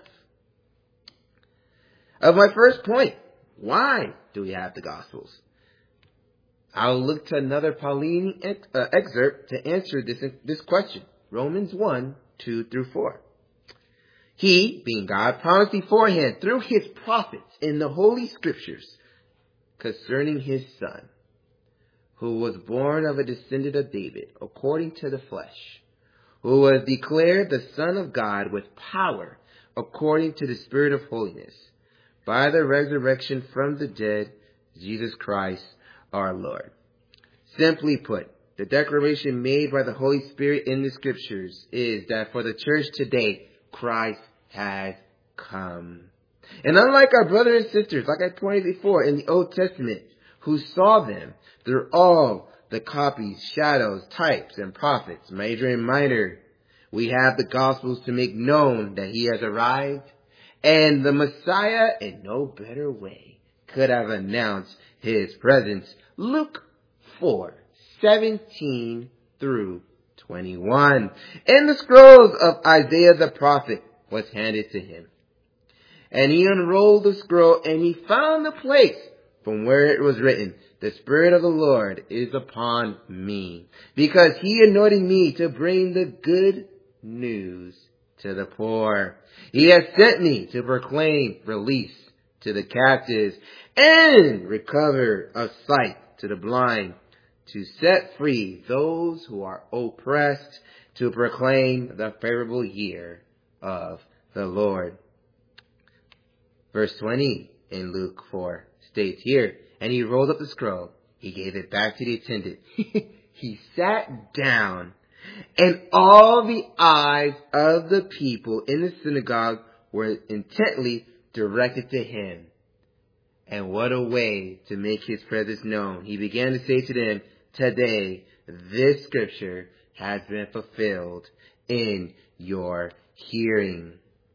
Of my first point, why do we have the Gospels? I'll look to another Pauline excerpt to answer this question. Romans 1, 2 through 4. He, being God, promised beforehand through his prophets in the Holy Scriptures concerning his Son, who was born of a descendant of David, according to the flesh, who was declared the Son of God with power, according to the Spirit of holiness, by the resurrection from the dead, Jesus Christ our Lord. Simply put, the declaration made by the Holy Spirit in the Scriptures is that for the church today, Christ has come. And unlike our brothers and sisters, like I pointed before in the Old Testament, who saw them through all the copies, shadows, types, and prophets, major and minor, we have the Gospels to make known that he has arrived, and the Messiah in no better way could have announced his presence. Luke 4:17 through 21. And the scrolls of Isaiah the prophet was handed to him. And he unrolled the scroll, and he found the place from where it was written, the Spirit of the Lord is upon me, because he anointed me to bring the good news to the poor. He has sent me to proclaim release to the captives and recover of sight to the blind, to set free those who are oppressed, to proclaim the favorable year of the Lord. Verse 20 in Luke 4 states here, and he rolled up the scroll. He gave it back to the attendant. He sat down, and all the eyes of the people in the synagogue were intently directed to him. And what a way to make his presence known. He began to say to them, today, this scripture has been fulfilled in your hearing.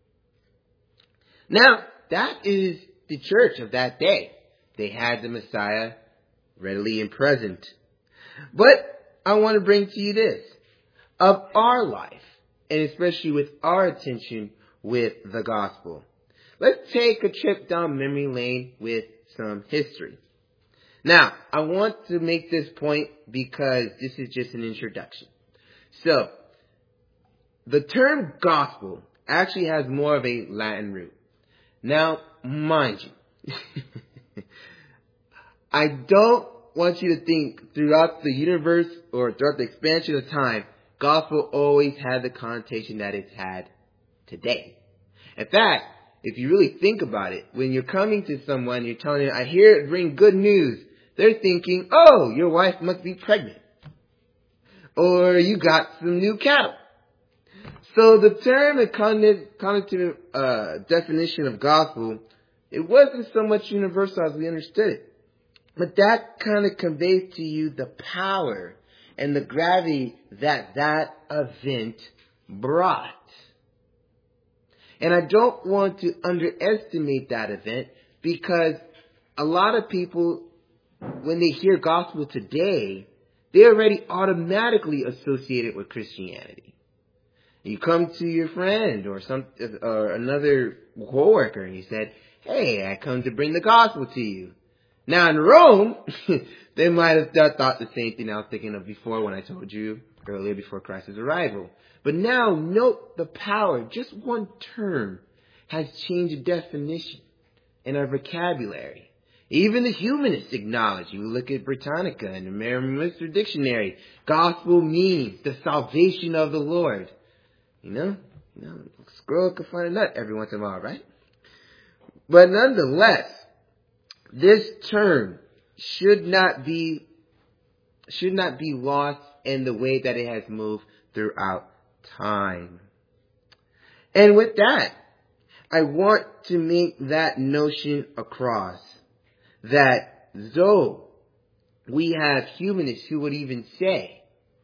Now, that is the church of that day. They had the Messiah readily and present. But I want to bring to you this. Of our life, and especially with our attention with the gospel. Let's take a trip down memory lane with some history. Now, I want to make this point because this is just an introduction. So, the term gospel actually has more of a Latin root. Now, mind you, I don't want you to think throughout the universe or throughout the expansion of time, gospel always had the connotation that it's had today. In fact, if you really think about it, when you're coming to someone, you're telling them, I hear it bring good news. They're thinking, oh, your wife must be pregnant. Or you got some new cattle. So the term and connotative definition of gospel, it wasn't so much universal as we understood it. But that kind of conveys to you the power and the gravity that event brought. And I don't want to underestimate that event because a lot of people when they hear gospel today, they already automatically associate it with Christianity. You come to your friend or another coworker and you said, "Hey, I come to bring the gospel to you." Now in Rome, they might have thought the same thing I was thinking of before when I told you earlier before Christ's arrival. But now note the power. Just one term has changed the definition in our vocabulary. Even the humanists acknowledge. You look at Britannica and the Merriam-Webster Dictionary. Gospel means the salvation of the Lord. You know, squirrel can find a nut every once in a while, right? But nonetheless, this term should not be lost in the way that it has moved throughout time. And with that, I want to make that notion across that though we have humanists who would even say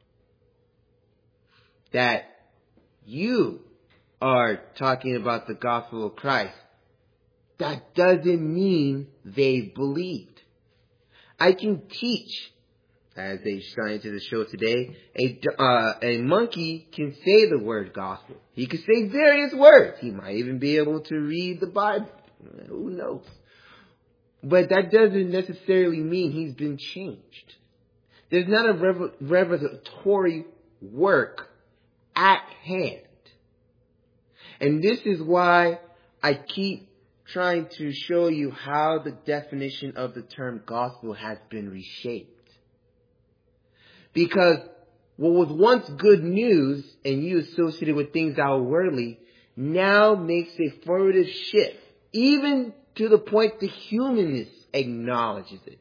that you are talking about the gospel of Christ, that doesn't mean they believed. I can teach, as they shine to the show today, a monkey can say the word gospel. He can say various words. He might even be able to read the Bible. Who knows? But that doesn't necessarily mean he's been changed. There's not a revelatory work at hand. And this is why I keep trying to show you how the definition of the term gospel has been reshaped. Because what was once good news and you associated with things that were worldly now makes a formative shift, even to the point the humanist acknowledges it.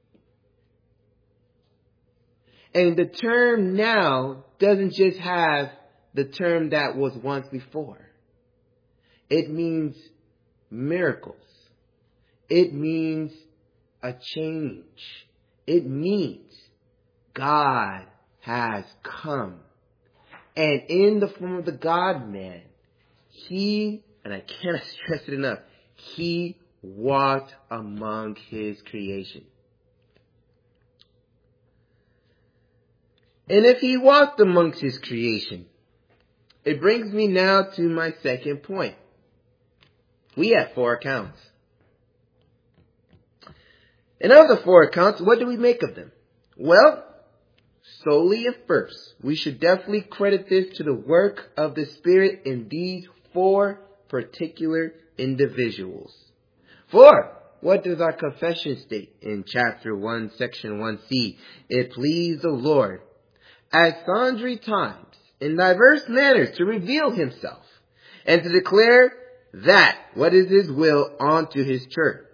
And the term now doesn't just have the term that was once before. It means miracles. It means a change. It means God has come. And in the form of the God-man, He, and I cannot stress it enough, He walked among His creation. And if He walked amongst His creation, it brings me now to my second point. We have 4 accounts. And of the 4 accounts, what do we make of them? Well, solely at first, we should definitely credit this to the work of the Spirit in these 4 particular individuals. For what does our confession state in chapter 1, section 1c? It pleased the Lord at sundry times in diverse manners to reveal Himself and to declare that what is His will unto His church.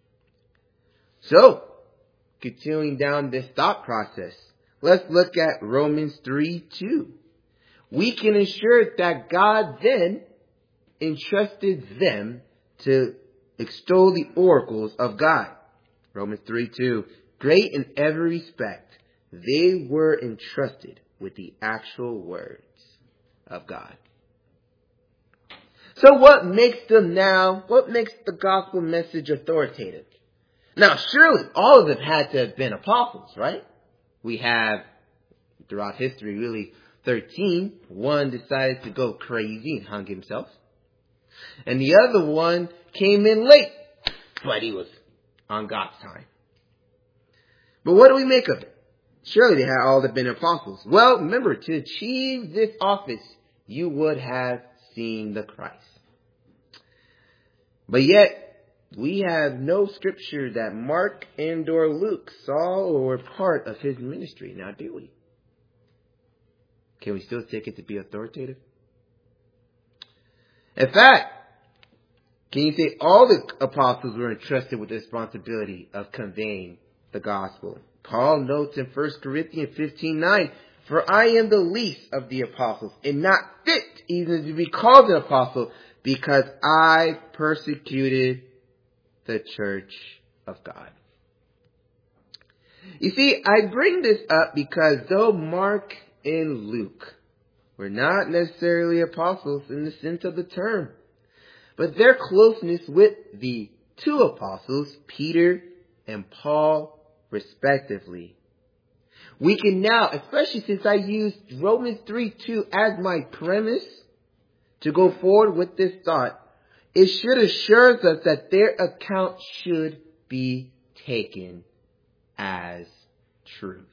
So, continuing down this thought process, let's look at Romans 3:2. We can ensure that God then entrusted them to extol the oracles of God. Romans 3:2. Great in every respect, they were entrusted with the actual words of God. So what makes the gospel message authoritative? Now, surely all of them had to have been apostles, right? We have, throughout history, really 13. One decided to go crazy and hung himself. And the other one came in late, but he was on God's time. But what do we make of it? Surely they had all have been apostles. Well, remember, to achieve this office, you would have seen the Christ. But yet, we have no scripture that Mark and or Luke saw or were part of his ministry. Now, do we? Can we still take it to be authoritative? In fact, can you say all the apostles were entrusted with the responsibility of conveying the gospel? Paul notes in 1 Corinthians 15:9, for I am the least of the apostles, and not fit even to be called an apostle, because I persecuted the church of God. You see, I bring this up because though Mark and Luke were not necessarily apostles in the sense of the term, but their closeness with the 2 apostles, Peter and Paul, respectively. We can now, especially since I used Romans 3:2 as my premise to go forward with this thought, it should assure us that their account should be taken as truth.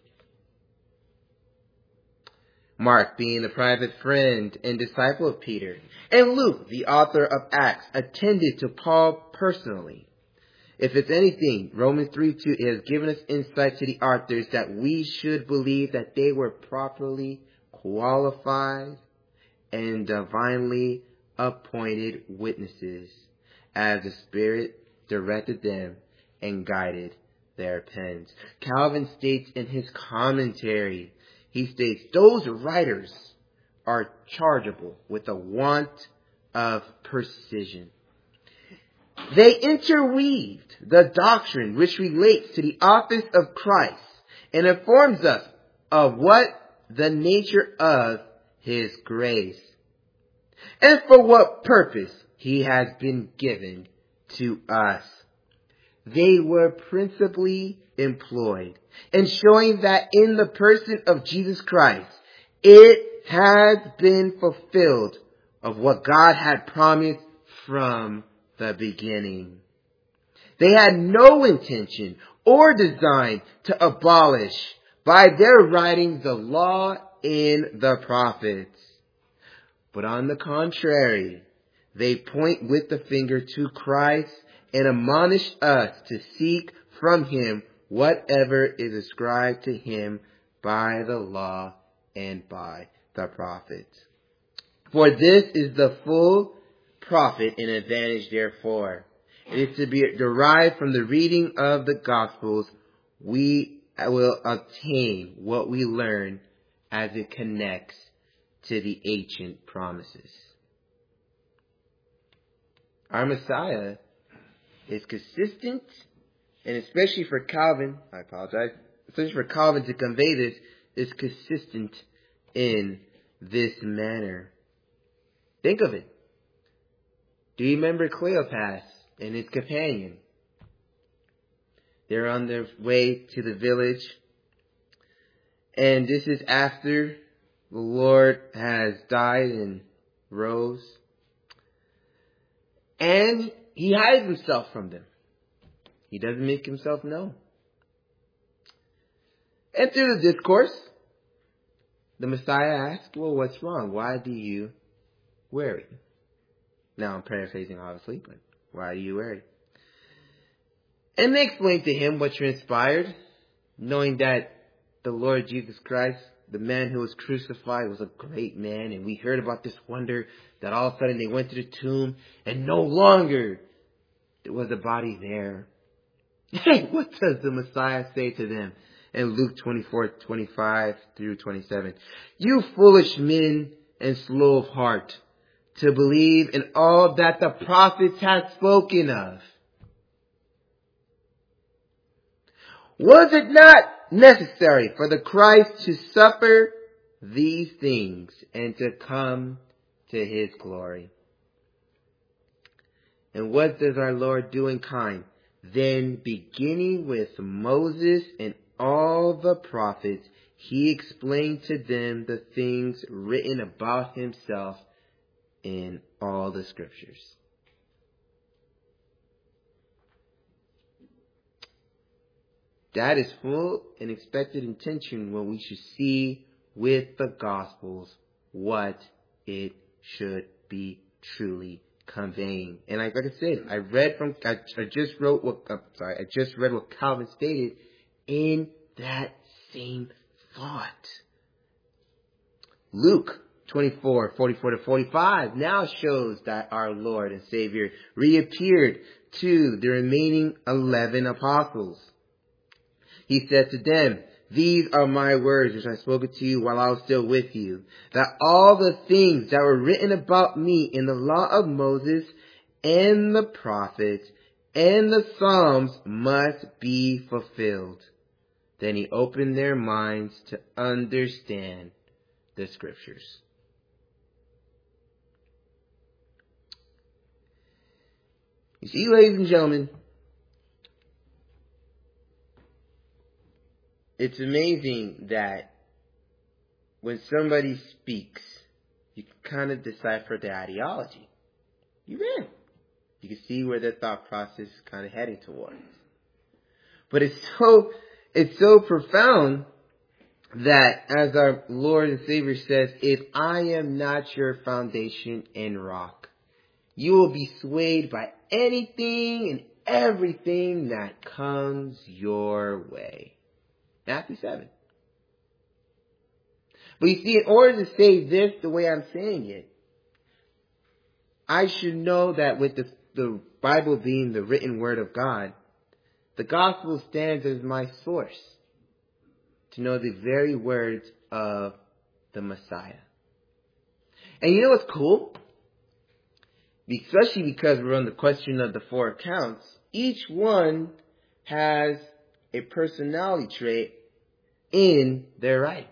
Mark, being the private friend and disciple of Peter, and Luke, the author of Acts, attended to Paul personally. If it's anything, Romans 3:2 has given us insight to the authors that we should believe that they were properly qualified and divinely appointed witnesses as the Spirit directed them and guided their pens. Calvin states in his commentary, he states, those writers are chargeable with a want of precision. They interweaved the doctrine which relates to the office of Christ and informs us of what the nature of His grace and for what purpose He has been given to us. They were principally employed in showing that in the person of Jesus Christ, it has been fulfilled of what God had promised from the beginning. They had no intention or design to abolish by their writing the law and the prophets. But on the contrary, they point with the finger to Christ and admonish us to seek from Him whatever is ascribed to Him by the law and by the prophets. For this is the full profit and advantage, therefore. It is to be derived from the reading of the Gospels. We will obtain what we learn as it connects to the ancient promises. Our Messiah is consistent, and especially for Calvin, especially for Calvin to convey this, is consistent in this manner. Think of it. Do you remember Cleopas and his companion? They're on their way to the village, and this is after the Lord has died and rose. And He hides Himself from them. He doesn't make Himself known. And through the discourse, the Messiah asks, well, what's wrong? Why do you worry? Now I'm paraphrasing, obviously, but why do you worry? And they explain to Him what transpired, knowing that the Lord Jesus Christ, the man who was crucified, was a great man. And we heard about this wonder that all of a sudden they went to the tomb and no longer there was a body there. Hey, what does the Messiah say to them in Luke 24:25 through 27? You foolish men and slow of heart to believe in all that the prophets had spoken of. Was it not necessary for the Christ to suffer these things and to come to His glory? And what does our Lord do in kind? Then, beginning with Moses and all the prophets, He explained to them the things written about Himself in all the scriptures. That is full and expected intention when we should see with the Gospels what it should be truly conveying. And like I said, I just read what Calvin stated in that same thought. Luke 24:44-45 now shows that our Lord and Savior reappeared to the remaining 11 apostles. He said to them, these are my words which I spoke to you while I was still with you, that all the things that were written about me in the law of Moses and the prophets and the Psalms must be fulfilled. Then He opened their minds to understand the scriptures. You see, ladies and gentlemen, it's amazing that when somebody speaks, you can kind of decipher their ideology. You can. You can see where their thought process is kind of heading towards. But it's so profound that, as our Lord and Savior says, if I am not your foundation and rock, you will be swayed by anything and everything that comes your way. Matthew 7. But you see, in order to say this the way I'm saying it, I should know that with the Bible being the written word of God, the gospel stands as my source to know the very words of the Messiah. And you know what's cool? Especially because we're on the question of the 4 accounts, each one has a personality trait in their writings.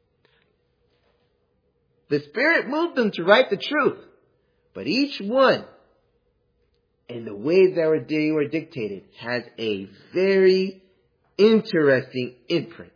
The Spirit moved them to write the truth, but each one, in the way that they were dictated, has a very interesting imprint.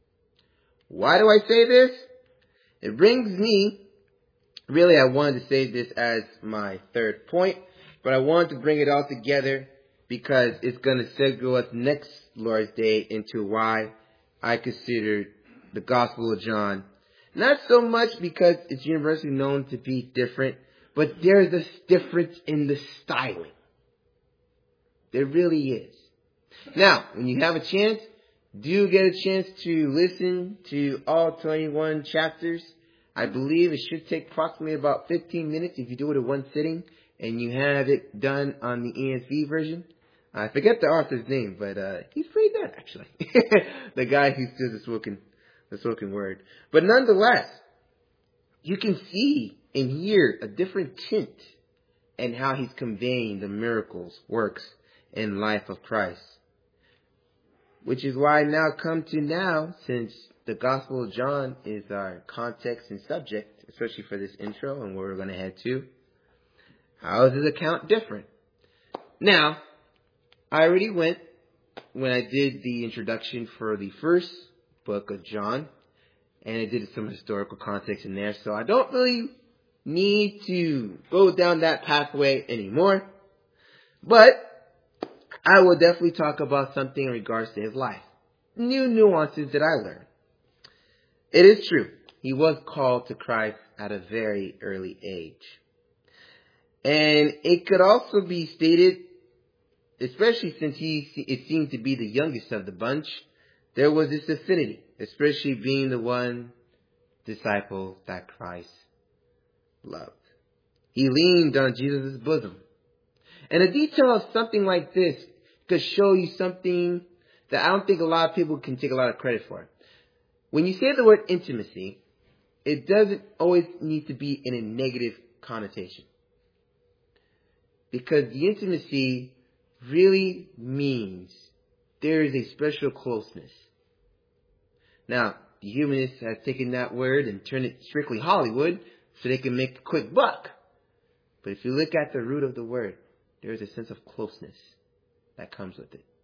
Why do I say this? It brings me, really I wanted to say this as my third point, but I wanted to bring it all together because it's going to segue us next Lord's Day into why I consider the Gospel of John. Not so much because it's universally known to be different, but there's a difference in the styling. There really is. Now, when you have a chance, do get a chance to listen to all 21 chapters. I believe it should take approximately about 15 minutes if you do it in one sitting and you have it done on the ESV version. I forget the author's name, but he's pretty good, actually. The guy who does the spoken word. But nonetheless, you can see and hear a different tint in how he's conveying the miracles, works, and life of Christ. Which is why I now come to now, since the Gospel of John is our context and subject, especially for this intro and where we're going to head to. How is his account different? Now, I already went when I did the introduction for the first book of John, and I did some historical context in there, so I don't really need to go down that pathway anymore. But I will definitely talk about something in regards to his life. New nuances that I learned. It is true, he was called to Christ at a very early age. And it could also be stated, especially since it seemed to be the youngest of the bunch, there was this affinity, especially being the one disciple that Christ loved. He leaned on Jesus' bosom. And a detail of something like this could show you something that I don't think a lot of people can take a lot of credit for. When you say the word intimacy, it doesn't always need to be in a negative connotation. Because the intimacy really means there is a special closeness. Now, the humanists have taken that word and turned it strictly Hollywood so they can make a quick buck. But if you look at the root of the word, there is a sense of closeness that comes with it.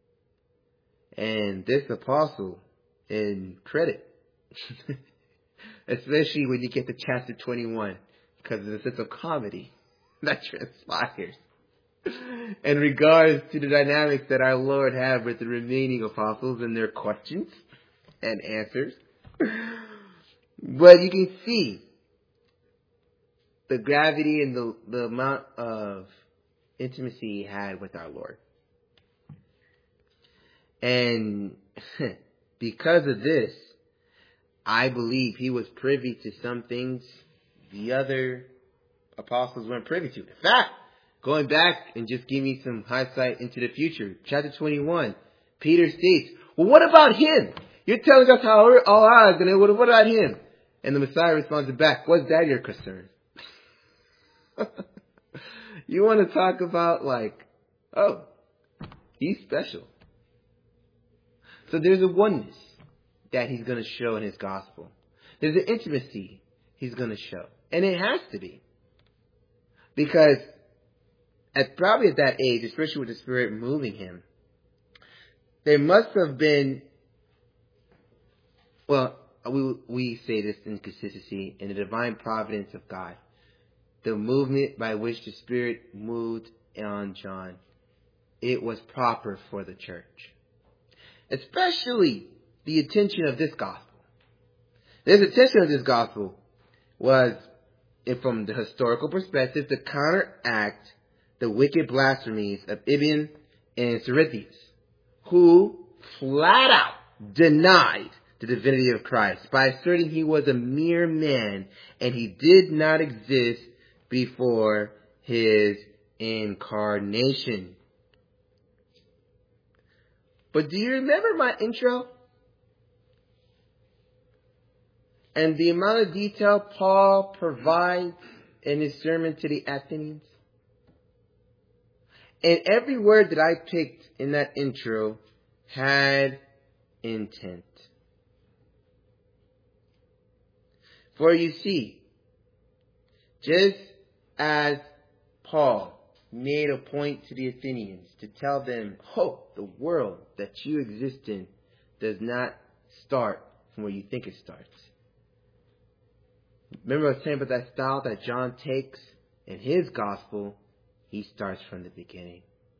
And this apostle, in credit, especially when you get to chapter 21, because of the sense of comedy that transpires in regards to the dynamics that our Lord had with the remaining apostles and their questions and answers. But you can see the gravity and the amount of intimacy he had with our Lord. And because of this, I believe he was privy to some things the other apostles weren't privy to. In fact, going back and just give me some hindsight into the future, chapter 21, Peter states, well, what about him? You're telling us how all ours, and what about him? And the Messiah responds back, what's that your concern? You want to talk about he's special. So there's a oneness that he's going to show in his gospel. There's an intimacy he's going to show. And it has to be. Because probably at that age, especially with the Spirit moving him, there must have been well, we say this in consistency, in the divine providence of God, the movement by which the Spirit moved on John, it was proper for the church. Especially the attention of this gospel. This attention of this gospel was, from the historical perspective, to counteract the wicked blasphemies of Ibn and Cerithius, who flat out denied the divinity of Christ by asserting he was a mere man and he did not exist before his incarnation. But do you remember my intro? And the amount of detail Paul provides in his sermon to the Athenians? And every word that I picked in that intro had intent. For you see, just as Paul made a point to the Athenians to tell them, the world that you exist in does not start from where you think it starts. Remember I was saying about that style that John takes in his gospel? He starts from the beginning.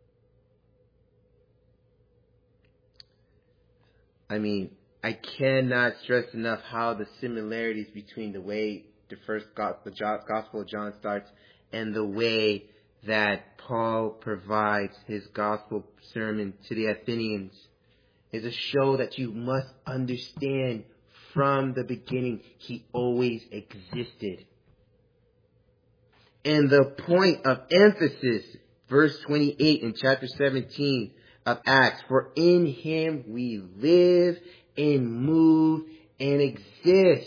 I mean, I cannot stress enough how the similarities between the way the Gospel of John starts and the way that Paul provides his gospel sermon to the Athenians is a show that you must understand from the beginning. He always existed. And the point of emphasis, verse 28 in chapter 17 of Acts, for in him we live and move and exist.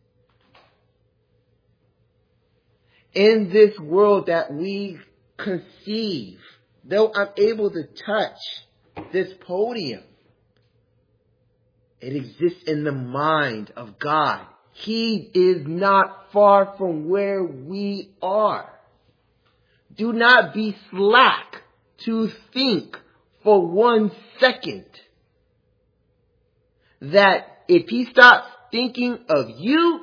In this world that we conceive, though I'm able to touch this podium, it exists in the mind of God. He is not far from where we are. Do not be slack to think for 1 second that if he stops thinking of you,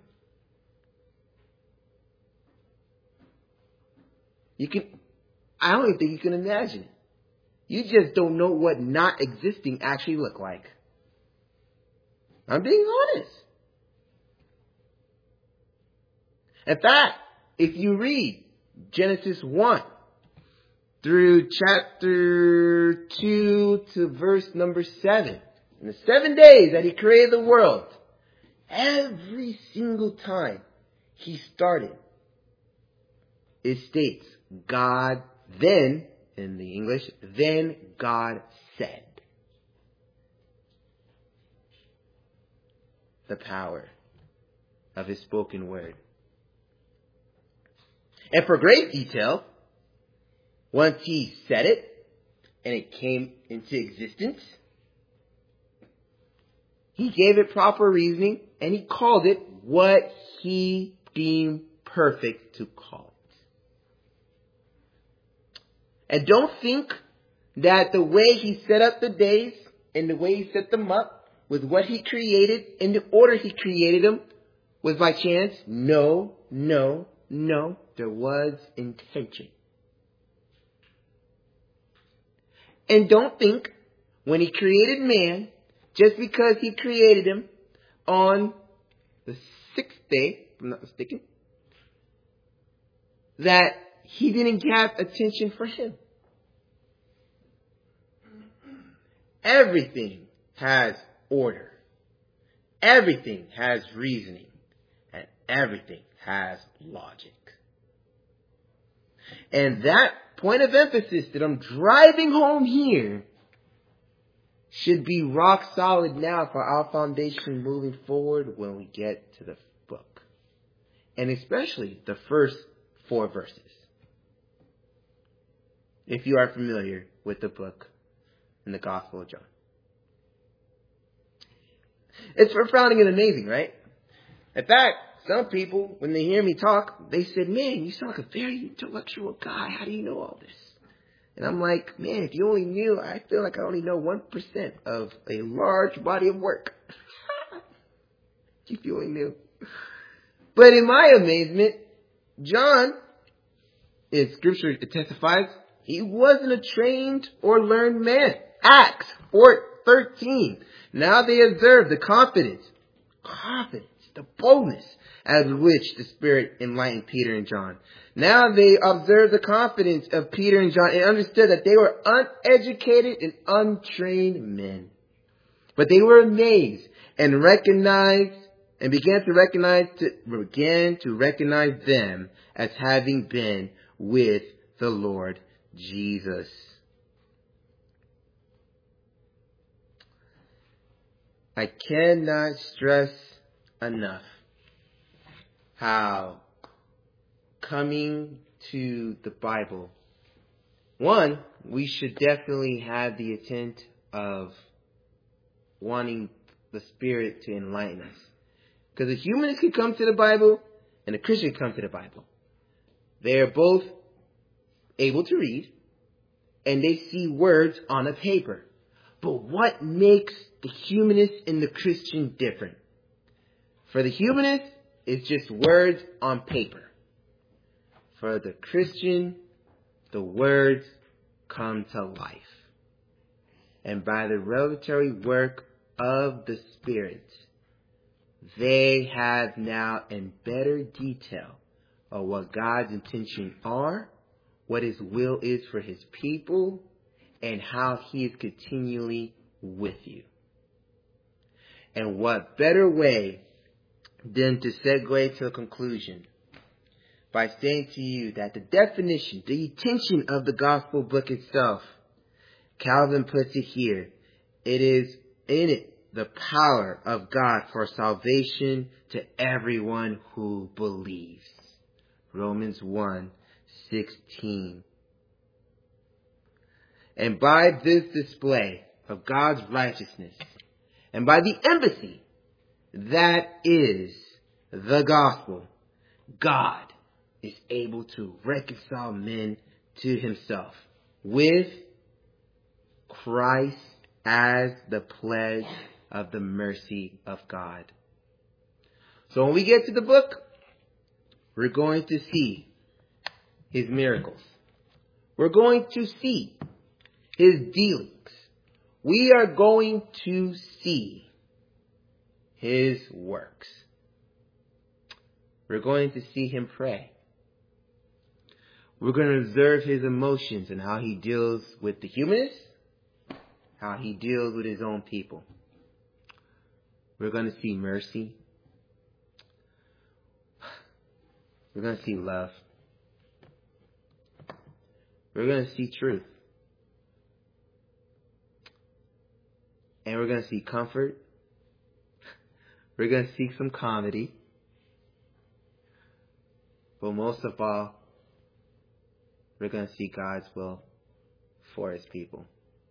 I don't even think you can imagine it. You just don't know what not existing actually look like. I'm being honest. In fact, if you read Genesis 1 through chapter 2 to verse number 7, in the 7 days that he created the world, every single time he started, it states, God then, in the English, then God said. The power of his spoken word. And for great detail, once he said it and it came into existence, he gave it proper reasoning and he called it what he deemed perfect to call it. And don't think that the way he set up the days and the way he set them up with what he created in the order he created them was by chance. No. There was intention. And don't think when he created man, just because he created him on the 6th day, if I'm not mistaken, that he didn't have attention for him. Everything has order. Everything has reasoning. And everything has logic. And that point of emphasis that I'm driving home here should be rock solid now for our foundation moving forward when we get to the book. And especially the first 4 verses. If you are familiar with the book in the Gospel of John. It's profounding and amazing, right? In fact, some people, when they hear me talk, they said, man, you sound like a very intellectual guy. How do you know all this? And I'm like, man, if you only knew, I feel like I only know 1% of a large body of work. You feeling new? But in my amazement, John, in Scripture it testifies, he wasn't a trained or learned man. Acts 4:13. Now they observe the confidence, the boldness as which the Spirit enlightened Peter and John. Now they observed the confidence of Peter and John and understood that they were uneducated and untrained men. But they were amazed and began to recognize them as having been with the Lord Jesus. I cannot stress enough how coming to the Bible, one, we should definitely have the intent of wanting the Spirit to enlighten us. Because a humanist can come to the Bible and a Christian can come to the Bible. They are both able to read and they see words on a paper. But what makes the humanist and the Christian different? For the humanist, it's just words on paper. For the Christian, the words come to life. And by the revelatory work of the Spirit, they have now in better detail of what God's intentions are, what His will is for His people, and how He is continually with you. And what better way than to segue to a conclusion by saying to you that the definition, the intention of the gospel book itself, Calvin puts it here. It is in it the power of God for salvation to everyone who believes. Romans 1:16. And by this display of God's righteousness, and by the embassy that is the gospel, God is able to reconcile men to Himself with Christ as the pledge of the mercy of God. So when we get to the book, we're going to see His miracles. We're going to see His dealings. We are going to see His works. We're going to see Him pray. We're going to observe His emotions and how He deals with the humanists, how He deals with His own people. We're going to see mercy. We're going to see love. We're going to see truth. And we're going to see comfort. We're going to see some comedy. But most of all, we're going to see God's will for His people.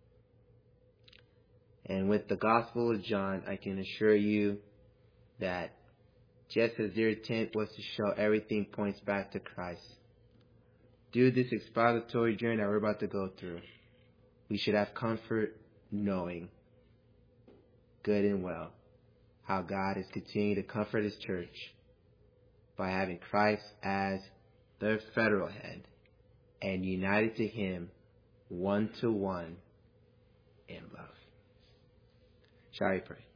And with the Gospel of John, I can assure you that just as their intent was to show everything points back to Christ, through this expository journey that we're about to go through, we should have comfort knowing good and well how God is continuing to comfort His church by having Christ as their federal head and united to Him one-to-one in love. Shall we pray?